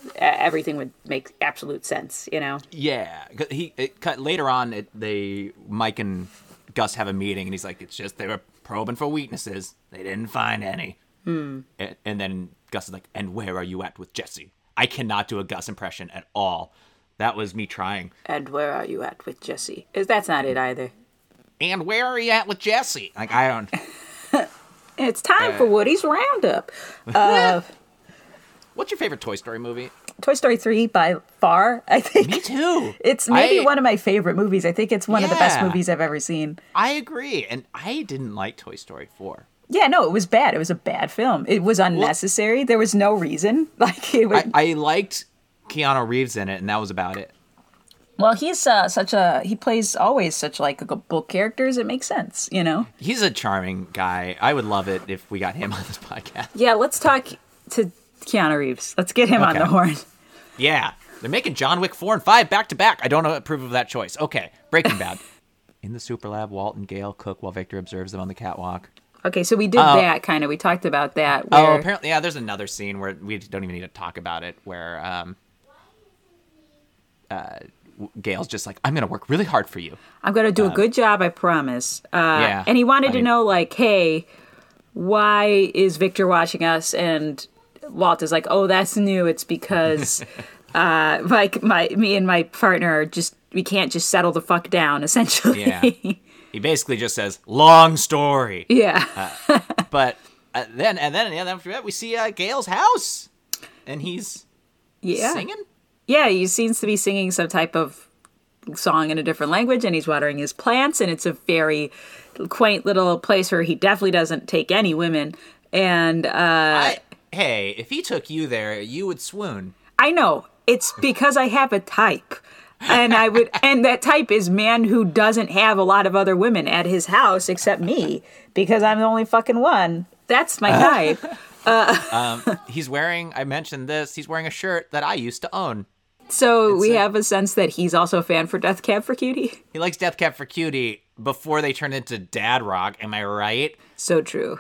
everything would make absolute sense, you know? Yeah, 'cause he it cut later on. It, they Mike and Gus have a meeting, and he's like, "It's just they were probing for weaknesses. They didn't find any." Hmm. And, and then Gus is like, "And where are you at with Jesse?" I cannot do a Gus impression at all. That was me trying. And where are you at with Jesse? Is That's not it either. And where are you at with Jesse? Like, I don't. It's time Uh. for Woody's Roundup. Uh, What's your favorite Toy Story movie? Toy Story three by far, I think. Me too. It's maybe I- one of my favorite movies. I think it's one of the best Yeah. movies I've ever seen. I agree, and I didn't like Toy Story four. Yeah, no, it was bad. It was a bad film. It was unnecessary. There was no reason. Like it was. I, I liked Keanu Reeves in it, and that was about it. Well, he's uh, such a he plays always such likable characters. It makes sense, you know. He's a charming guy. I would love it if we got him on this podcast. Yeah, let's talk to Keanu Reeves. Let's get him on Okay. the horn. Yeah, they're making John Wick four and five back to back. I don't approve of that choice. Okay, Breaking Bad. In the Super Lab, Walt and Gale cook while Victor observes them on the catwalk. Okay, so we did Oh. that kind of. We talked about that. Oh, Where, apparently, yeah. There's another scene where we don't even need to talk about it, where um, uh, Gail's just like, "I'm gonna work really hard for you." I'm gonna do a good job, I promise. Uh, Yeah, and he wanted I to mean- know, like, hey, why is Victor watching us? And Walt is like, oh, that's new. It's because, uh, like, my me and my partner are just we can't just settle the fuck down. Essentially, Yeah. He basically just says, "Long story." yeah. But uh, then, and then, yeah, after that, we see uh, Gail's house, and he's yeah, singing. yeah. He seems to be singing some type of song in a different language, and he's watering his plants, and it's a very quaint little place where he definitely doesn't take any women. And uh, I, hey, if he took you there, you would swoon. I know it's because I have a type. And I would, and that type is man who doesn't have a lot of other women at his house except me, because I'm the only fucking one. That's my type. Um, he's wearing, I mentioned this, he's wearing a shirt that I used to own. So we a- have a sense that he's also a fan for Death Cab for Cutie. He likes Death Cab for Cutie before they turned into Dad Rock. Am I right? So true.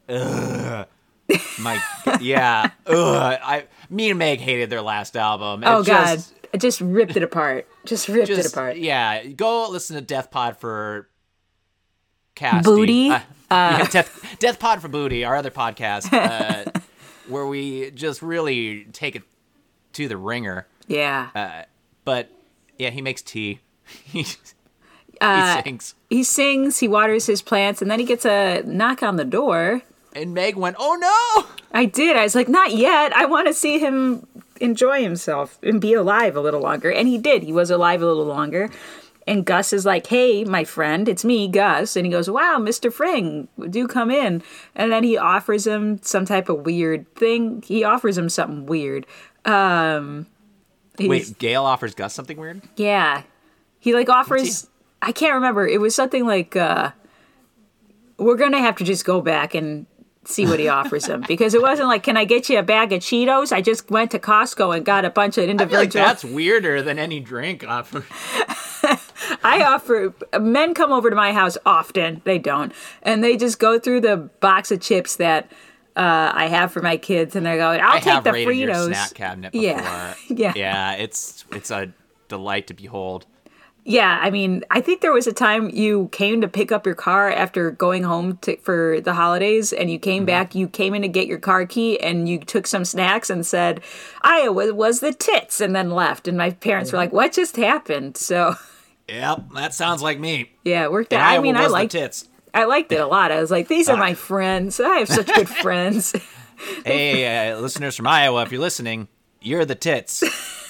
My, yeah. Ugh. I, me and Meg hated their last album. It Oh just, God, I just ripped it apart. Just ripped it Just, apart. yeah. Go listen to Death Pod for Casty. Booty? Uh, yeah, Death, Death Pod for Booty, our other podcast, uh, where we just really take it to the ringer. Yeah. Uh, but yeah, he makes tea. he, Uh, he sings. He sings. He waters his plants, and then he gets a knock on the door. And Meg went, "Oh no!" I did. I was like, not yet. I want to see him enjoy himself and be alive a little longer. And he did. He was alive a little longer. And Gus is like, hey, my friend, it's me, Gus. And he goes, wow, Mister Fring, do come in. And then he offers him some type of weird thing. He offers him something weird. Um, he's- Wait, Gail offers Gus something weird? Yeah. He like offers, I can't remember. It was something like, uh, we're going to have to just go back and see what he offers him, because it wasn't like, can I get you a bag of Cheetos? I just went to Costco and got a bunch of I feel individual. like that's weirder than any drink offer. I offer, men come over to my house often. They don't. And they just go through the box of chips that uh, I have for my kids, and they're going, I'll I take have the raided your Fritos. snack cabinet before. Yeah. Yeah. Yeah, it's it's a delight to behold. Yeah, I mean, I think there was a time you came to pick up your car after going home to, for the holidays, and you came back, you came in to get your car key, and you took some snacks and said, Iowa was the tits, and then left. And my parents were like, what just happened? So, Yep, that sounds like me. yeah, it worked And out. I Iowa mean, I was liked the tits. I liked it a lot. I was like, these are my friends. I have such good friends. Hey, uh, listeners from Iowa, if you're listening, you're the tits.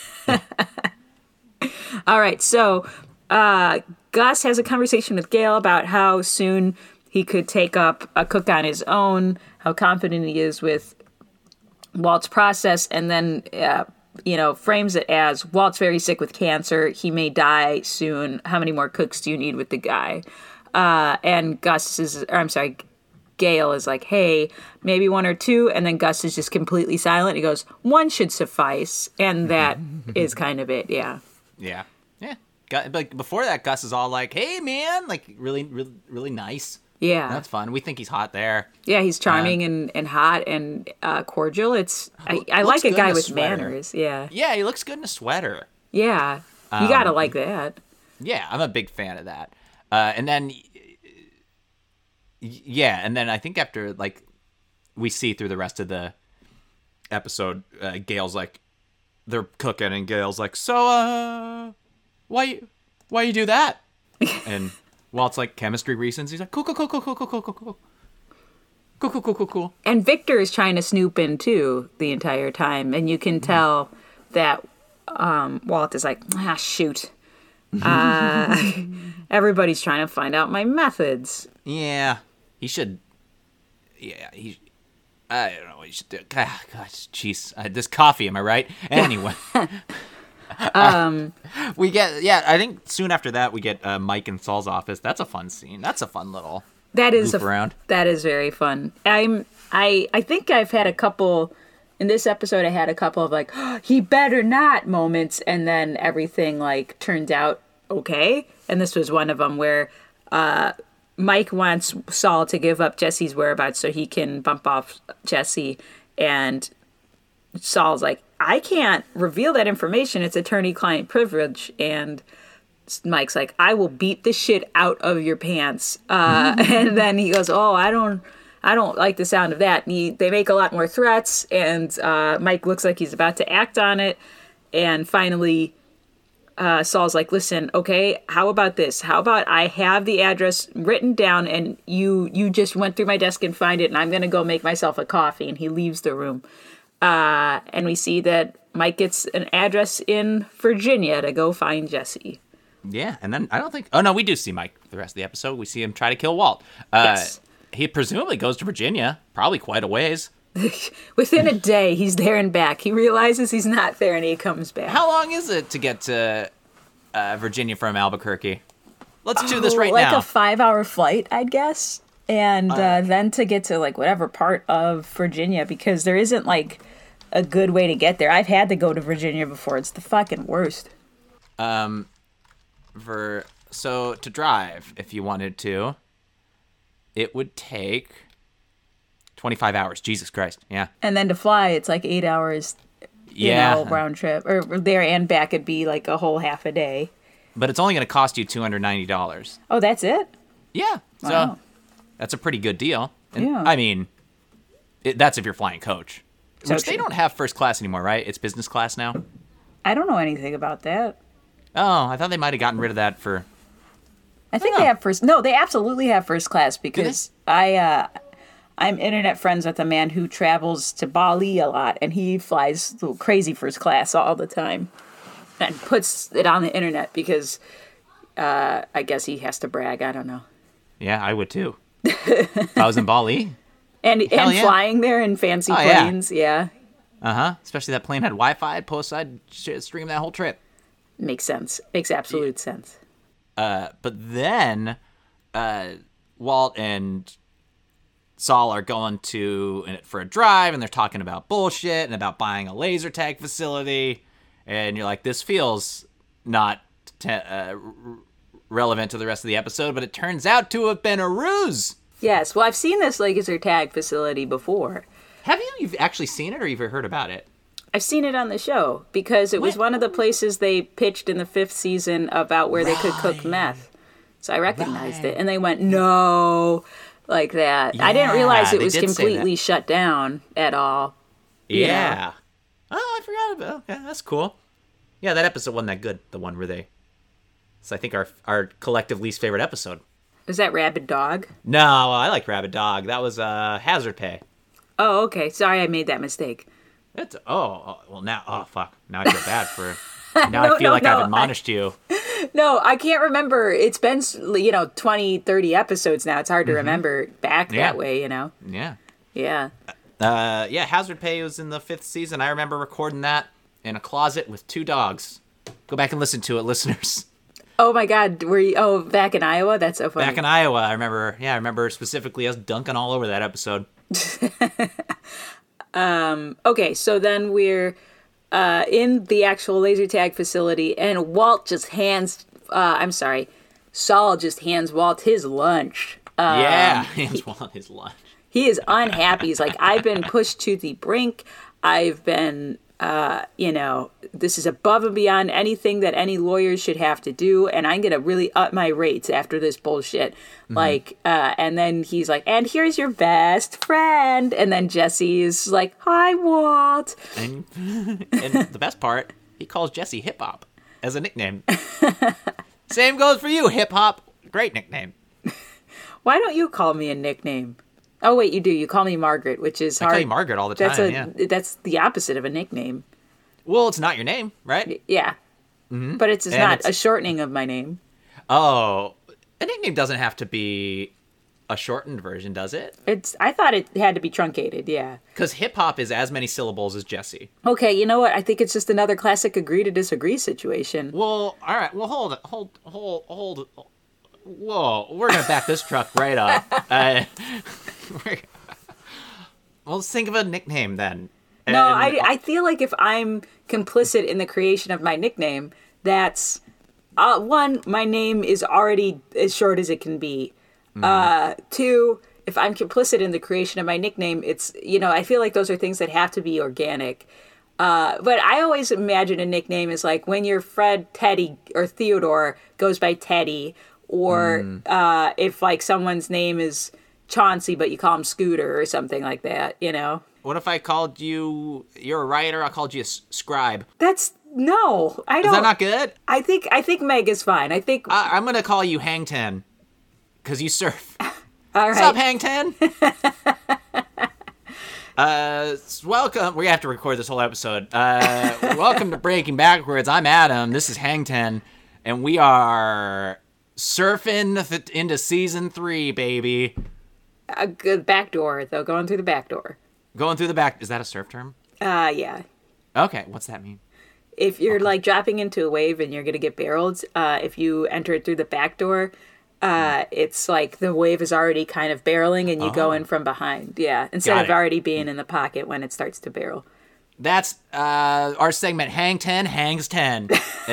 All right, so uh, Gus has a conversation with Gail about how soon he could take up a cook on his own, how confident he is with Walt's process, and then, uh, you know, frames it as Walt's very sick with cancer. He may die soon. How many more cooks do you need with the guy? Uh, and Gus is, or I'm sorry, Gail is like, hey, maybe one or two. And then Gus is just completely silent. He goes, one should suffice. And that is kind of it, yeah. Yeah, yeah. Gu- But before that, Gus is all like, "Hey, man!" Like really, really, really nice. Yeah. That's fun. We think he's hot there. Yeah, he's charming and, and hot and uh, cordial. It's I, I Looks like a good guy in a with sweater. manners. Yeah. Yeah, he looks good in a sweater. Yeah. You gotta like that. Yeah, I'm a big fan of that. Uh, and then, y- yeah, and then I think after, like, we see through the rest of the episode, uh, Gail's like, they're cooking, and Gail's like, so, uh, why, why you do that? And Walt's like, chemistry reasons. He's like, cool, cool, cool, cool, cool, cool, cool, cool, cool. Cool, cool, cool, cool, cool. And Victor is trying to snoop in too the entire time, and you can tell that um, Walt is like, ah, shoot. Uh, everybody's trying to find out my methods. Yeah, he should. Yeah, he. I don't know what he should do. Ah, gosh, jeez, uh, this coffee. Am I right? Anyway, um, we get. Yeah, I think soon after that we get uh, Mike in Saul's office. That's a fun scene. That's a fun little. That is goof a, around. That is very fun. I'm. I. I think I've had a couple. In this episode, I had a couple of like, oh, he better not moments, and then everything like turned out okay. And this was one of them where uh, Mike wants Saul to give up Jesse's whereabouts so he can bump off Jesse, and Saul's like, I can't reveal that information. It's attorney-client privilege. And Mike's like, I will beat the shit out of your pants. Uh, and then he goes, oh, I don't. I don't like the sound of that. And he, they make a lot more threats, and uh, Mike looks like he's about to act on it. And finally, uh, Saul's like, listen, okay, how about this? How about I have the address written down, and you you just went through my desk and find it, and I'm going to go make myself a coffee. And he leaves the room. Uh, and we see that Mike gets an address in Virginia to go find Jesse. Yeah, and then I don't think... Oh, no, we do see Mike for the rest of the episode. We see him try to kill Walt. Uh, Yes. He presumably goes to Virginia, probably quite a ways. Within a day, he's there and back. He realizes he's not there, and he comes back. How long is it to get to uh, Virginia from Albuquerque? Let's do this right like now. a five-hour flight, I'd guess, and uh, Uh, then to get to like whatever part of Virginia, because there isn't like a good way to get there. I've had to go to Virginia before. It's the fucking worst. Um, for so to drive, if you wanted to, it would take twenty-five hours. Jesus Christ, yeah. And then to fly, it's like eight hours. You Yeah. know, round trip, or, or there and back, it'd be like a whole half a day. But it's only going to cost you two hundred ninety dollars. Oh, that's it? Yeah, so Wow. that's a pretty good deal. And, Yeah. I mean, it, that's if you're flying coach. So Which they true. don't have first class anymore, right? It's business class now. I don't know anything about that. Oh, I thought they might have gotten rid of that for... I think know. they have first. No, they absolutely have first class because I, uh, I'm internet friends with a man who travels to Bali a lot, and he flies little crazy first class all the time, and puts it on the internet because uh, I guess he has to brag. I don't know. Yeah, I would too. If I was in Bali. And Hell and yeah. flying there in fancy Oh, yeah. planes, yeah. Uh-huh. Especially that plane had Wi-Fi. Post, I'd sh- stream that whole trip. Makes sense. Makes absolute sense. Uh, but then uh, Walt and Saul are going to for a drive, and they're talking about bullshit and about buying a laser tag facility. And you're like, this feels not te- uh, r- relevant to the rest of the episode, but it turns out to have been a ruse. Yes. Well, I've seen this laser tag facility before. Have you? You've actually seen it, or you've heard about it? I've seen it on the show because it was What? one of the places they pitched in the fifth season about where they could cook meth. So I recognized it. And they went, no, like that. I didn't Yeah, realize it they was did say completely that. shut down at all. You Yeah. Oh, I forgot about it. Okay, that's cool. Yeah, that episode wasn't that good. The one where they... It's, I think, our our collective least favorite episode. Was that Rabid Dog? No, I like Rabid Dog. That was uh, Hazard Pay. Oh, okay. Sorry I made that mistake. It's, oh, oh, well, now... Oh, fuck. Now I feel bad for... Now No, I feel no, like no, I've admonished you. No, I can't remember. It's been, you know, twenty, thirty episodes now. It's hard to remember back Mm-hmm. Yeah. that way, you know? Yeah. Yeah. Uh, yeah, Hazard Pay was in the fifth season. I remember recording that in a closet with two dogs. Go back and listen to it, listeners. Oh my God, were you? Oh, back in Iowa. That's so funny. Back in Iowa, I remember. Yeah, I remember specifically us dunking all over that episode. Okay, so then we're uh, in the actual laser tag facility, and Walt just hands. Uh, I'm sorry, Saul just hands Walt his lunch. yeah, Antoine is lunch. He is unhappy. He's like, I've been pushed to the brink. I've been, uh, you know, this is above and beyond anything that any lawyers should have to do. And I'm going to really up my rates after this bullshit. Mm-hmm. Like, uh, and then he's like, and here's your best friend. And then Jesse is like, hi, Walt. And, and the best part, he calls Jesse Hip Hop as a nickname. Same goes for you, Hip Hop. Great nickname. Why don't you call me a nickname? Oh, wait, you do. You call me Margaret, which is I hard. call you Margaret all the time, that's a, yeah. That's the opposite of a nickname. Well, it's not your name, right? Yeah. Mm-hmm. But it's, it's not it's... a shortening of my name. Oh, a nickname doesn't have to be a shortened version, does it? It's. I thought it had to be truncated, yeah. Because hip-hop is as many syllables as Jesse. Okay, you know what? I think it's just another classic agree to disagree situation. Well, all right. Well, hold it. Hold, hold, hold. Whoa, we're going to back this truck right up. Uh, well, let's think of a nickname then. No, and, I, I feel like if I'm complicit in the creation of my nickname, that's, uh, one, my name is already as short as it can be. Mm-hmm. Uh, two, if I'm complicit in the creation of my nickname, it's, you know, I feel like those are things that have to be organic. Uh, but I always imagine a nickname is like when your friend Teddy or Theodore goes by Teddy, or mm. uh, if like someone's name is Chauncey, but you call him Scooter or something like that, you know? What if I called you, you're a writer, I called you a s- scribe? That's, no, I don't. Is that not good? I think, I think Meg is fine. I think. I, I'm going to call you Hang Ten, because you surf. All right. What's up, Hang Ten? uh, welcome. We have to record this whole episode. Uh, welcome to Breaking Backwards. I'm Adam. This is Hang Ten, and we are surfing th- into season three, baby. A good back door, though, going through the back door. Going through the back. Is that a surf term? Uh, yeah. Okay, what's that mean? If you're, okay. like, dropping into a wave and you're going to get barreled, uh, if you enter it through the back door, uh, it's like the wave is already kind of barreling and you oh. go in from behind. Yeah, instead Got of it. already being in the pocket when it starts to barrel. That's uh, our segment, Hang Ten, Hangs Ten.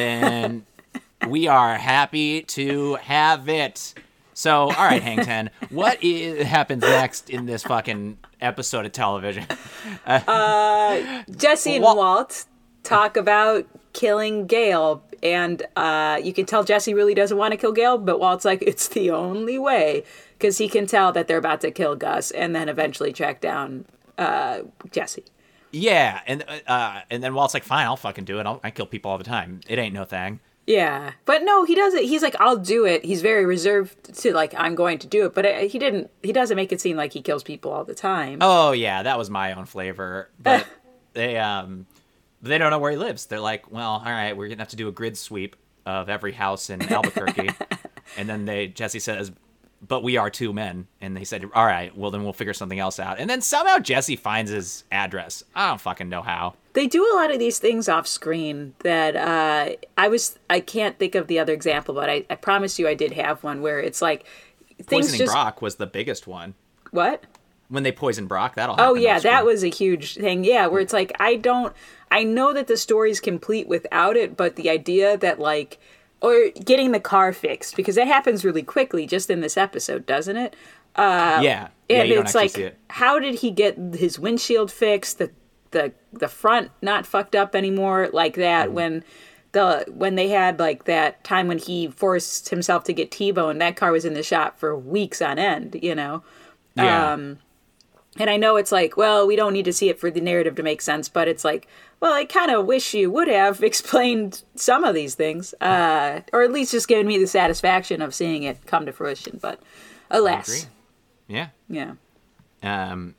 And we are happy to have it. So, all right, Hang Ten, what is, happens next in this fucking episode of television? Uh, uh, Jesse and Walt, Walt talk about killing Gale, and uh, you can tell Jesse really doesn't want to kill Gale, but Walt's like, it's the only way, because he can tell that they're about to kill Gus, and then eventually track down uh, Jesse. Yeah, and uh, and then Walt's like, fine, I'll fucking do it. I'll, I kill people all the time. It ain't no thing. Yeah, but no, he doesn't. He's like, I'll do it. He's very reserved to like, I'm going to do it. But it, he didn't. He doesn't make it seem like he kills people all the time. Oh yeah, that was my own flavor. But they um, they don't know where he lives. They're like, well, all right, we're gonna have to do a grid sweep of every house in Albuquerque, and then they Jesse says, but we are two men, and they said, all right, well then we'll figure something else out. And then somehow Jesse finds his address. I don't fucking know how. They do a lot of these things off screen that uh, I was, I can't think of the other example, but I, I promise you I did have one where it's like things Poisoning just... Brock was the biggest one. What? When they poison Brock, that'll Oh happen. yeah, that was a huge thing. Yeah, where it's like, I don't, I know that the story's complete without it, but the idea that like, or getting the car fixed, because that happens really quickly just in this episode, doesn't it? Uh, yeah. yeah and you it's don't like, see it. How did he get his windshield fixed? The the the front not fucked up anymore like that. Mm. When the when they had like that time when he forced himself to get T-boned, that car was in the shop for weeks on end, you know. Yeah. Um, and I know it's like, well, we don't need to see it for the narrative to make sense, but it's like, well, I kind of wish you would have explained some of these things, uh, or at least just given me the satisfaction of seeing it come to fruition. But alas, yeah, yeah, um,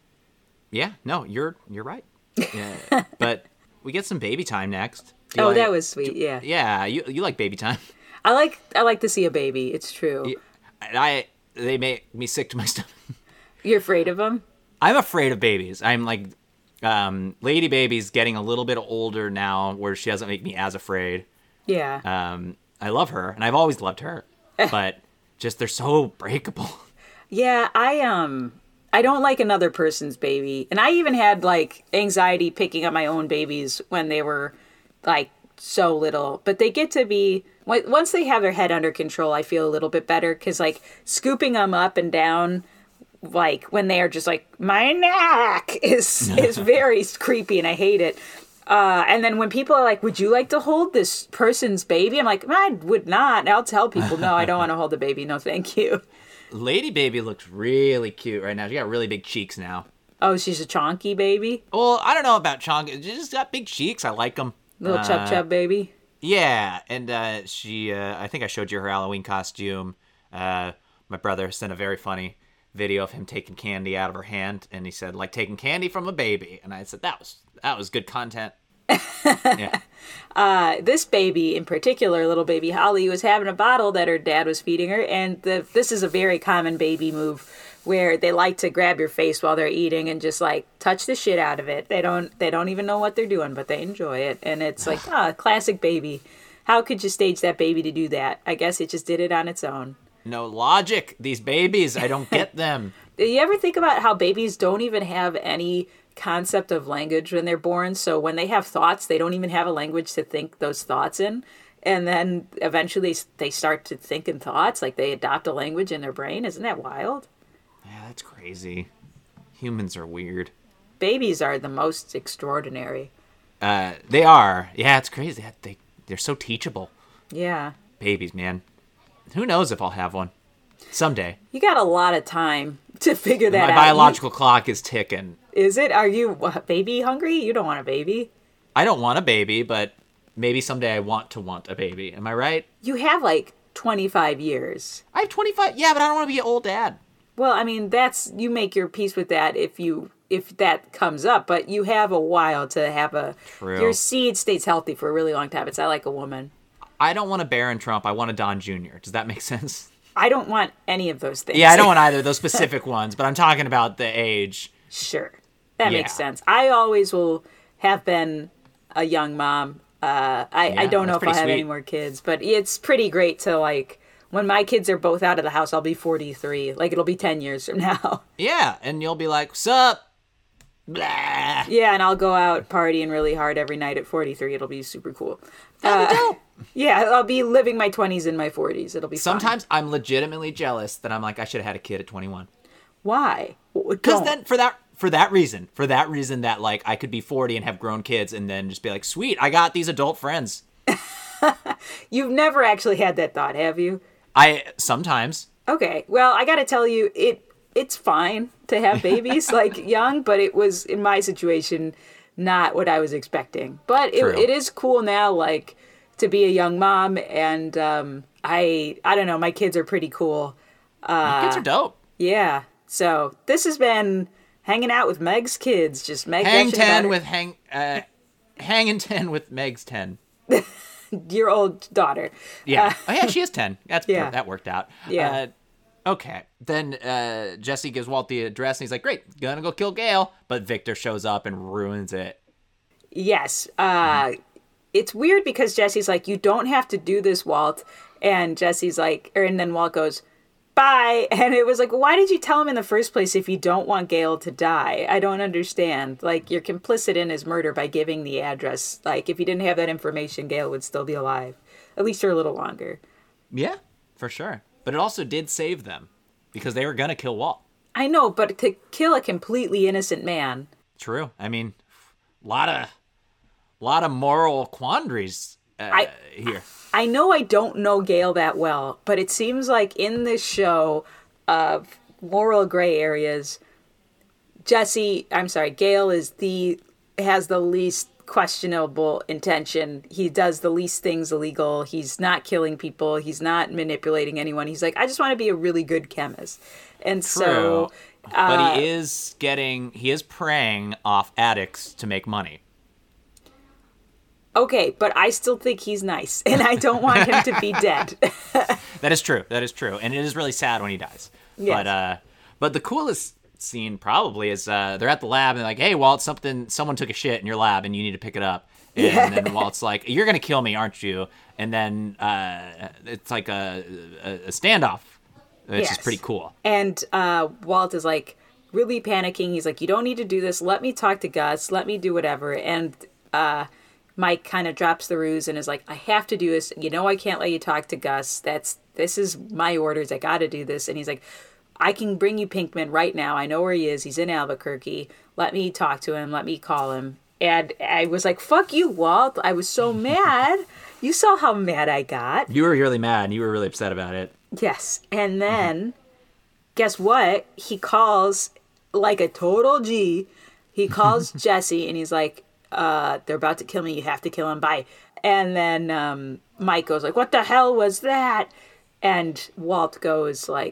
yeah. No, you're you're right. Yeah. But we get some baby time next. Do oh, like, that was sweet. do, yeah, yeah. You you like baby time? I like I like to see a baby. It's true. I they make me sick to my stomach. You're afraid of them? I'm afraid of babies. I'm like, um, Lady Baby's getting a little bit older now, where she doesn't make me as afraid. Yeah. Um, I love her, and I've always loved her, but just they're so breakable. Yeah, I um, I don't like another person's baby, and I even had like anxiety picking up my own babies when they were like so little. But they get to be When- Once they have their head under control, I feel a little bit better because like scooping them up and down, like when they are just like my neck is is very creepy and I hate it. Uh, and then when people are like, "Would you like to hold this person's baby?" I'm like, "I would not." And I'll tell people, "No, I don't want to hold the baby. No, thank you." Lady Baby looks really cute right now. She got really big cheeks now. Oh, she's a chonky baby, Well, I don't know about Chong. She just got big cheeks. I like them. little chub chub baby. Yeah, and uh, she, uh, I think I showed you her Halloween costume. Uh, my brother sent a very funny video of him taking candy out of her hand, and he said, like, taking candy from a baby. And I said, that was that was good content. Yeah. Uh, this baby in particular, little baby Holly, was having a bottle that her dad was feeding her, and the, this is a very common baby move where they like to grab your face while they're eating and just like touch the shit out of it. They don't they don't even know what they're doing, but they enjoy it, and it's like ah, classic baby. How could you stage that baby to do that? I guess it just did it on its own. No logic. These babies, I don't get them. Do you ever think about how babies don't even have any concept of language when they're born? So when they have thoughts, they don't even have a language to think those thoughts in. And then eventually they start to think in thoughts, like they adopt a language in their brain. Isn't that wild? Yeah, that's crazy. Humans are weird. Babies are the most extraordinary. Uh, they are. Yeah, it's crazy. They, they're so teachable. Yeah. Babies, man. Who knows if I'll have one someday. You got a lot of time to figure that My out. biological clock is ticking. You, is it? Are you what, baby hungry? You don't want a baby. I don't want a baby, but maybe someday I want to want a baby. Am I right? You have like twenty-five years. I have twenty-five. Yeah, but I don't want to be an old dad. Well, I mean, that's you make your peace with that if you if that comes up, but you have a while to have a True. Your seed stays healthy for a really long time. It's not like a woman. I don't want a Barron Trump. I want a Don Junior Does that make sense? I don't want any of those things. Yeah, I don't want either of those specific ones, but I'm talking about the age. Sure. That Yeah. makes sense. I always will have been a young mom. Uh, I, Yeah, I don't know that's if I'll pretty have any sweet. more kids, but it's pretty great to like, when my kids are both out of the house, I'll be forty-three. Like it'll be ten years from now. Yeah, and you'll be like, sup? Blah. Yeah, and I'll go out partying really hard every night at forty-three. It'll be super cool. That'd be dope. Yeah, I'll be living my twenties in my forties. It'll be fun. Sometimes I'm legitimately jealous that I'm like, I should have had a kid at twenty-one. Why? Because Don't. then, for that for that reason, for that reason that like I could be forty and have grown kids and then just be like, sweet, I got these adult friends. You've never actually had that thought, have you? I sometimes. Okay. Well, I got to tell you, it it's fine to have babies like young, but it was in my situation not what I was expecting. But it, True. it is cool now, like to be a young mom, and um, I I don't know, my kids are pretty cool. My kids are dope. Yeah. So this has been hanging out with Meg's kids, just Meg Hang gushing about ten her- with hang uh, hanging ten with Meg's ten. your old daughter. Yeah. oh yeah, she is ten. That's Yeah. that worked out. Yeah. Uh, okay. Then uh, Jesse gives Walt the address and he's like, "Great, gonna go kill Gale." But Victor shows up and ruins it. Yes. Uh, it's weird because Jesse's like, you don't have to do this, Walt. And Jesse's like, or, and then Walt goes, bye. And it was like, why did you tell him in the first place if you don't want Gale to die? I don't understand. Like, you're complicit in his murder by giving the address. Like, if you didn't have that information, Gale would still be alive. At least for a little longer. Yeah, for sure. But it also did save them because they were gonna kill Walt. I know, but to kill a completely innocent man. True. I mean, a lot of, lot of moral quandaries uh, I- here. I know I don't know Gale that well, but it seems like in this show of moral gray areas, Jesse, I'm sorry, Gale is the has the least questionable intention. He does the least things illegal. He's not killing people. He's not manipulating anyone. He's like, I just want to be a really good chemist. And so, True. uh, but he is getting, he is preying off addicts to make money. okay, but I still think he's nice, and I don't want him to be dead. That is true. That is true. And it is really sad when he dies. Yes. But uh but the coolest scene probably is uh they're at the lab and they're like, "Hey, Walt, something someone took a shit in your lab and you need to pick it up." And Yeah. then Walt's like, "You're going to kill me, aren't you?" And then uh it's like a a, a standoff, which Yes. is pretty cool. And uh, Walt is like really panicking. He's like, you don't need to do this. Let me talk to Gus. Let me do whatever. And uh, Mike kind of drops the ruse and is like, I have to do this. You know, I can't let you talk to Gus. That's, this is my orders. I got to do this. And he's like, I can bring you Pinkman right now. I know where he is. He's in Albuquerque. Let me talk to him. Let me call him. And I was like, fuck you, Walt. I was so mad. You saw how mad I got. You were really mad and you were really upset about it. Yes. And then, guess what? He calls like a total G. He calls Jesse and he's like, uh, they're about to kill me. You have to kill him. Bye. And then um, Mike goes like, what the hell was that? And Walt goes like,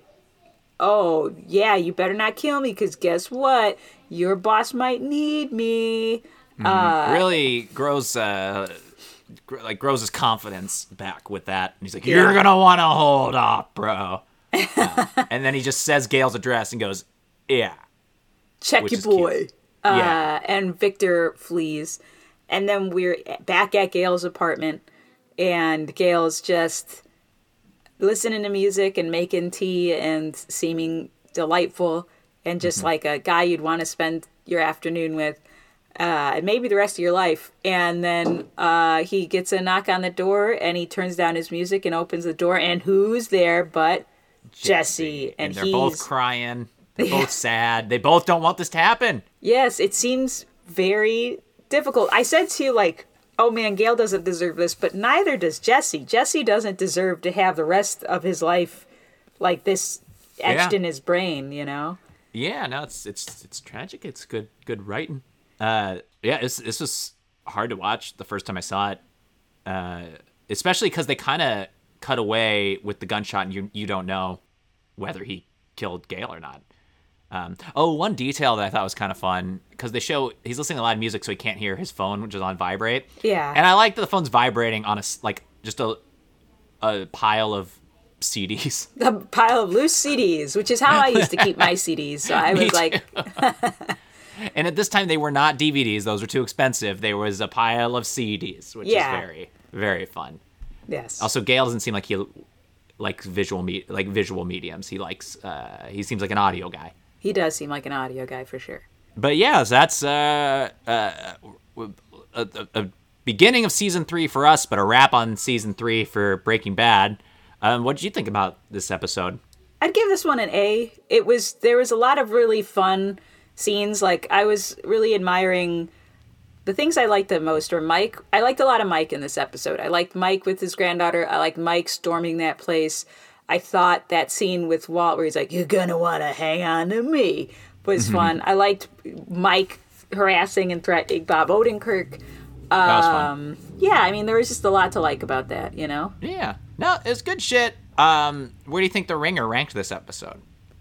oh, yeah, you better not kill me because guess what? Your boss might need me. Mm-hmm. Uh, really grows, uh, gr- like grows his confidence back with that. And he's like, Yeah. you're going to want to hold up, bro. Uh, and then he just says Gail's address and goes, yeah. check Which your is cute. boy. Uh, Yeah. And Victor flees. And then we're back at Gail's apartment. And Gail's just listening to music and making tea and seeming delightful. And just Mm-hmm. like a guy you'd want to spend your afternoon with. Uh, and maybe the rest of your life. And then uh, he gets a knock on the door. And he turns down his music and opens the door. And who's there but Jesse? And, And, they're he's... both crying. They're both sad. They both don't want this to happen. Yes, it seems very difficult. I said to you, like, oh man, Gail doesn't deserve this, but neither does Jesse. Jesse doesn't deserve to have the rest of his life like this etched Yeah. in his brain, you know? Yeah, no, it's it's it's tragic. It's good good writing. Uh, yeah, it's, this was hard to watch the first time I saw it, uh, especially because they kind of cut away with the gunshot, and you you don't know whether he killed Gail or not. Um, oh, one detail that I thought was kind of fun, because they show he's listening to loud music, so he can't hear his phone, which is on vibrate. Yeah. And I like that the phone's vibrating on a s- like just a a pile of C Ds. A pile of loose C Ds, which is how I used to keep my C Ds. So I Me was like, And at this time, they were not D V Ds; those were too expensive. There was a pile of C Ds, which Yeah. is very very fun. yes. Also, Gale doesn't seem like he likes visual me like visual mediums. He likes uh, he seems like an audio guy. He does seem like an audio guy for sure. But yeah, so that's uh, uh, a, a, a beginning of season three for us, but a wrap on season three for Breaking Bad. Um, what did you think about this episode? I'd give this one an A. It was there was a lot of really fun scenes. Like I was really admiring the things I liked the most were Mike. I liked a lot of Mike in this episode. I liked Mike with his granddaughter. I liked Mike storming that place. I thought that scene with Walt where he's like, "You're gonna want to hang on to me," was fun. I liked Mike harassing and threatening Bob Odenkirk. That was Um, fun. yeah, I mean there was just a lot to like about that. You know. Yeah, no, it's good shit. Um, where do you think The Ringer ranked this episode?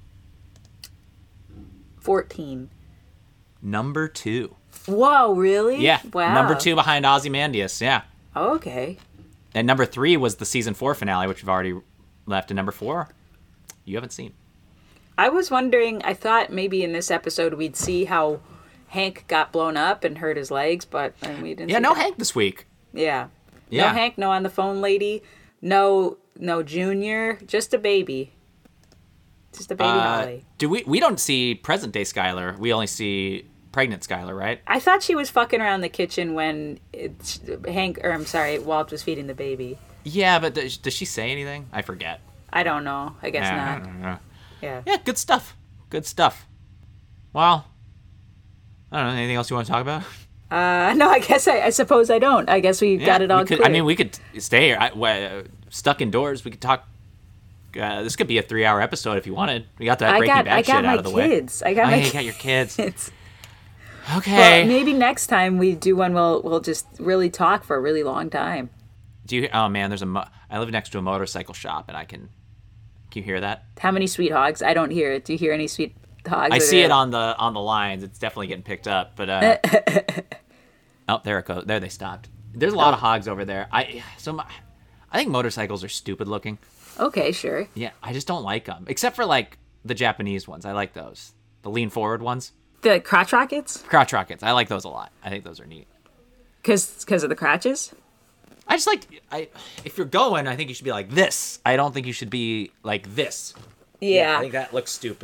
fourteen. Number two. Whoa, really? Yeah, Wow. number two behind Ozymandias. Yeah, Okay. and number three was the season four finale, which we've already left. And number four, you haven't seen. I was wondering, I thought maybe in this episode we'd see how Hank got blown up and hurt his legs, but I mean, we didn't Yeah, see no that. Hank this week. Yeah. Yeah. No Hank, no on the phone lady, no no Junior, just a baby. Just a baby Uh, Holly. do we? We don't see present day Skylar. We only see pregnant Skylar, right? I thought she was fucking around the kitchen when it, Hank, or I'm sorry, Walt was feeding the baby. Yeah, but does, does she say anything? I forget. I don't know. I guess Yeah, not. yeah. Yeah. Yeah, good stuff. Good stuff. Well, I don't know. Anything else you want to talk about? Uh, no, I guess I, I suppose I don't. I guess we Yeah, got it all we could, clear. I mean, we could stay here. I, uh, stuck indoors. We could talk. Uh, this could be a three-hour episode if you wanted. We got that I Breaking got, Bad I got shit my out of the way. kids. I got Oh, my yeah, you kids. got your kids. It's- Okay. Well, maybe next time we do one, we'll we'll just really talk for a really long time. Do you? Oh man, there's a. Mo- I live next to a motorcycle shop, and I can. Can you hear that? How many sweet hogs? I don't hear it. Do you hear any sweet hogs? I that see are- it on the on the lines. It's definitely getting picked up, but uh, oh, there it goes. There they stopped. There's a lot of hogs over there. I so my, I think motorcycles are stupid looking. Okay, sure. Yeah, I just don't like them, except for like the Japanese ones. I like those, the lean forward ones, The crotch rockets? crotch rockets. I like those a lot. I think those are neat. Because because of the crotches? I just like I if you're going, I think you should be like this. I don't think you should be like this. Yeah. I think that looks stupid.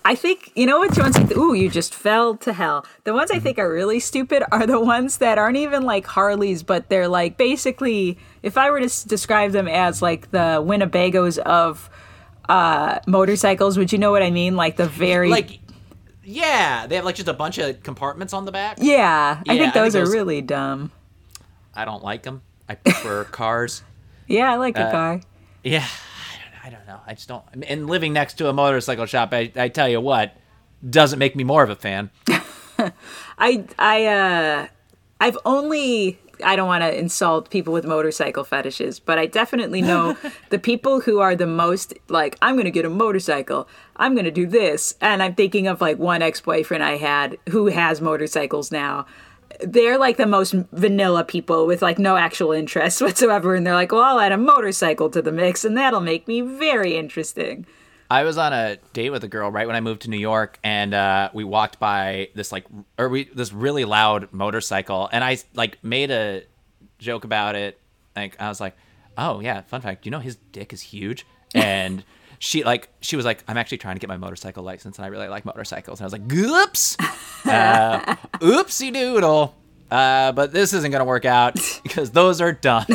I think, you know what, the ones I th- ooh, you just fell to hell. The ones I think are really stupid are the ones that aren't even like Harleys, but they're like basically, if I were to s- describe them as like the Winnebagos of uh, motorcycles, would you know what I mean? Like the very... Like, yeah, they have like just a bunch of compartments on the back. Yeah, I Yeah, think I those think are those- really dumb. I don't like them. I prefer cars. Yeah, I like a Uh, car. Yeah, I don't know. I just don't. And living next to a motorcycle shop, I, I tell you what, doesn't make me more of a fan. I I uh I've only I don't want to insult people with motorcycle fetishes, but I definitely know the people who are the most like, I'm going to get a motorcycle. I'm going to do this. And I'm thinking of like one ex-boyfriend I had who has motorcycles now. They're like the most vanilla people with like no actual interest whatsoever. And they're like, well, I'll add a motorcycle to the mix and that'll make me very interesting. I was on a date with a girl right when I moved to New York, and uh, we walked by this like, or we this really loud motorcycle, and I like made a joke about it. Like I was like, "Oh yeah, fun fact, you know his dick is huge," and she like she was like, "I'm actually trying to get my motorcycle license, and I really like motorcycles." And I was like, "Oops, uh, oopsie doodle." Uh, but this isn't gonna work out because those are done.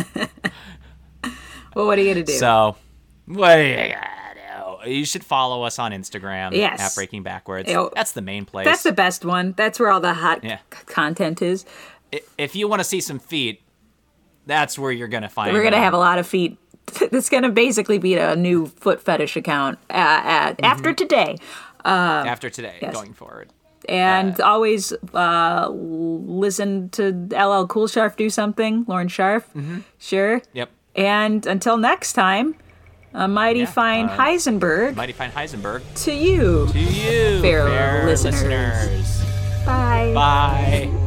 Well, what are you going to do? So, what? do you gotta do? You should follow us on Instagram. Yes. At Breaking Backwards. Ew. That's the main place. That's the best one. That's where all the hot Yeah. c- content is. I- If you want to see some feet, that's where you're gonna find. We're going to them. have a lot of feet. It's going to basically be a new foot fetish account uh, at, after today. after today, yes. going forward. And always uh, listen to L L Cool Sharf do something. Lauren Sharf. Sure. Yep. And until next time, a mighty Yeah, fine uh, Heisenberg Mighty Fine Heisenberg. to you. To you, Fair fair listeners. listeners. Bye. Bye.